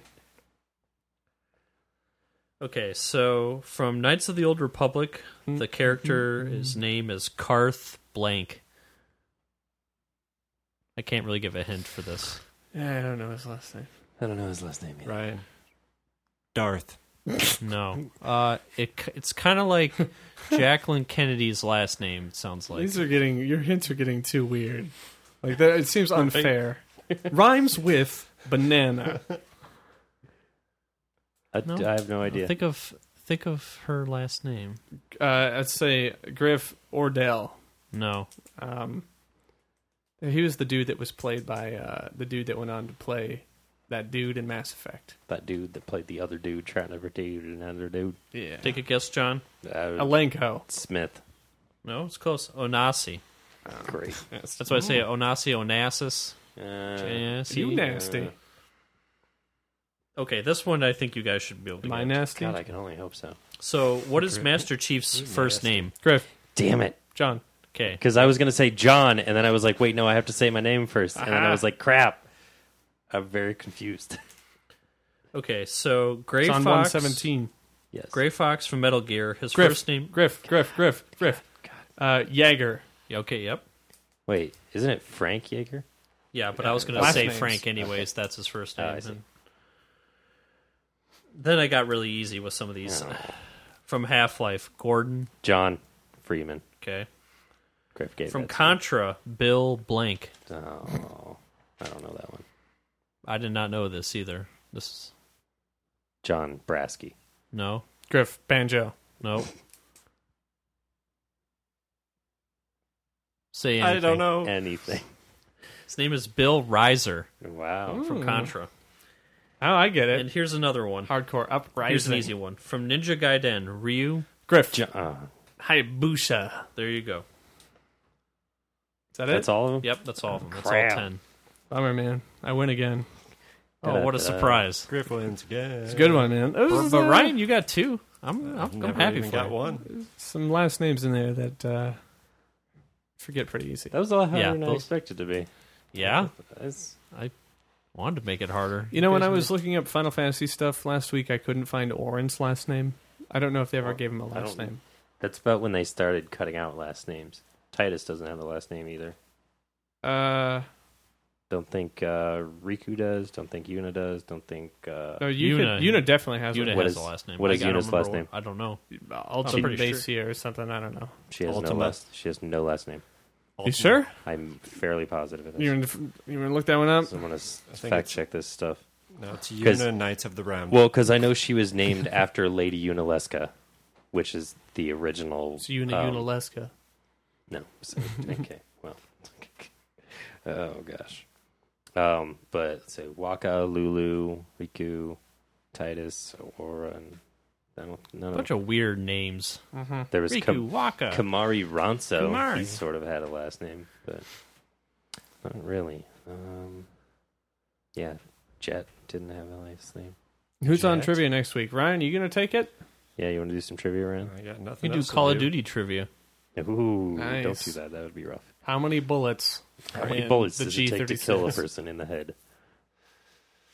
Okay, so from Knights of the Old Republic, the character, his name is Karth Blank. I can't really give a hint for this. Yeah, I don't know his last name. I don't know his last name either. Ryan. Darth. No. Uh, it it's kind of like Jacqueline Kennedy's last name, it sounds like. These are getting your hints are getting too weird. Like that, it seems unfair. Rhymes with banana. I, No. I have no idea. Think of think of her last name. Uh, let's say Griff Ordell. No. Um, he was the dude that was played by uh, the dude that went on to play that dude in Mass Effect. That dude that played the other dude trying to recruit another dude. Yeah, Take a guess, John. Uh, Alenko. Smith. No, it's close. Onasi. Great. That's why I say Onasi Onassis. Uh, J-S-E. You nasty. Okay, this one I think you guys should be able to Am I get. nasty? God, I can only hope so. So, what is Master Chief's first name? Griff. Damn it. John. Okay. Because I was going to say John, and then I was like, wait, no, I have to say my name first. And then I Aha. was like, crap. I'm very confused. Okay, so Gray It's on Fox. one seventeen. Yes. Gray Fox from Metal Gear. His Griff. first name. Griff. Griff. Griff. Griff. Uh, Jaeger. Yeah, okay, yep. Wait, isn't it Frank Yeager? Yeah, but I was going to Last say names. Frank anyways. That's his first Oh, name. I see. And then I got really easy with some of these. Oh. From Half-Life, Gordon. John Freeman. Okay. Griff gave From that to me. Contra, Bill Blank. Oh, I don't know that one. I did not know this either. This is, John Brasky. no, Griff. Banjo. no. Say I anything. don't know. Anything. His name is Bill Reiser Wow. from Ooh. Contra. Oh, I get it. And here's another one. Hardcore uprising. Here's an easy one. From Ninja Gaiden, Ryu. Griff. Jo- uh, Hayabusa. There you go. Is that that's it? all of them? Yep, that's all of them. That's Crap. all ten. Bummer, man. I win again. Oh, what a Da-da-da. surprise. Griff wins again. It's a good one, man. This But, is, but uh, Ryan, you got two. I'm, I'm, I've I'm never happy even for got you. one. some last names in there that uh, forget pretty easy. That was a lot harder Yeah, than I those- expected to be. Yeah, That's, wanted to make it harder. You know, when guys I was made- looking up Final Fantasy stuff last week, I couldn't find Orin's last name. I don't know if they ever Well, gave him a I last don't- name. that's about when they started cutting out last names. Titus doesn't have the last name either. Uh, Don't think uh, Riku does. Don't think Yuna does. Don't think. Uh, no, you Yuna- could, Yuna definitely has Yuna one. What has is- a last name. what I is don't Yuna's remember last what- name? I don't know. Ultimate pretty sure. Basia or something. I don't know. she has no Ultima. last. She has no last name. You sure? I'm fairly positive of You this. gonna, you gonna look that one up? Someone has I think fact it's- check this stuff. No, it's 'Cause- Yuna Knights of the Round. Well, because I know she was named after Lady Unalesca, which is the original. It's Yuna um, Unaleska. No. So, okay. Well. Oh gosh. Um, but so Waka, Lulu, Riku, Titus, Aura, and I don't none A bunch of of weird names. Mm-hmm. there was Riku, Kam- Waka. Kamari Ronso. Kamari. He sort of had a last name, but not really. Um, yeah, Jet didn't have a last name. Who's on Jet. trivia next week? Ryan, you gonna take it? Yeah, you want to do some trivia around? I got nothing you do else to Call of Duty trivia. Ooh, Nice. don't do that. That would be rough. How many bullets? How are many in bullets the does G it take to kill a thirty-six? person in the head?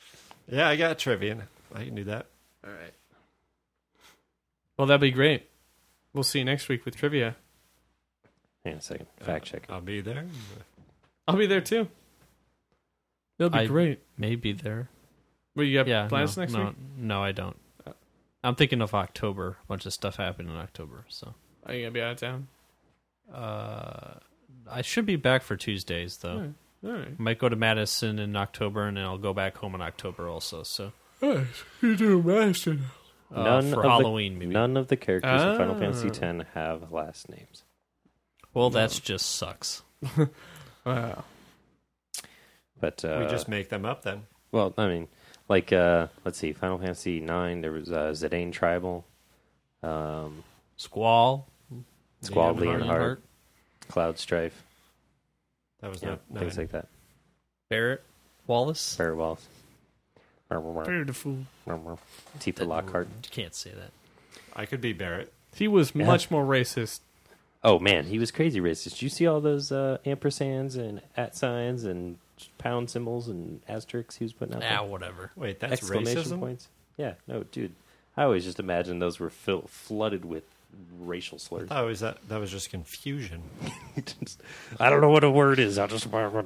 Yeah, I got trivia. I can do that. All right. Well, that'd be great. We'll see you next week with trivia. Hang on a second. Fact check. I'll be there. I'll be there too. It'll be I- great. Maybe there. Well, you have Yeah. plans no, next no, week? No, I don't. I'm thinking of October. A bunch of stuff happened in October, so Are you gonna be out of town? uh, I should be back for Tuesdays though. All right. All right. Might go to Madison in October, and then I'll go back home in October also. So Nice. You do Madison. uh, None for of the- Halloween, maybe. None of the characters in Final Ah. Fantasy X have last names. Well, that's just sucks. Wow. But uh, we just make them up then. well, I mean, like uh, let's see, Final Fantasy nine. There was uh, Zidane Tribal, um, Squall, Squall, Leonhard. Leonhard, Cloud Strife, That was yeah, not things nine. like that. Barrett, Wallace. Barrett Wallace, Beautiful. Tifa Lockhart. You can't say that. I could be Barrett. He was Yeah. much more racist. Oh man, he was crazy racist. Did you see all those uh, ampersands and at signs and pound symbols and asterisks he was putting out? Ah, there? whatever. Wait, that's Exclamation racism? points. Yeah, no, dude. I always just imagined those were fill- flooded with racial slurs. Oh, is that that was just confusion? I don't know what a word is. I just.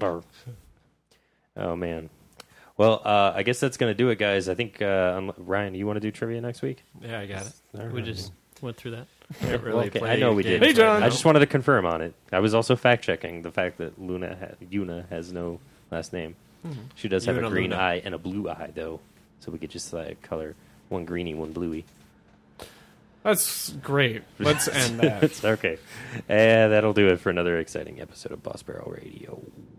Oh man. Well, uh, I guess that's gonna do it, guys. I think uh, um, Ryan, you want to do trivia next week? Yeah, I got it. All We right. just went through that. Can't really Well, okay, play I know we did. games Hey, John. right now. I just wanted to confirm on it. I was also fact checking the fact that Luna ha- Yuna has no last name. She does have Yuna a green Luna. eye and a blue eye, though, so we could just like color one greeny, one bluey. That's great. Let's end that. It's okay. And that'll do it for another exciting episode of Boss Barrel Radio.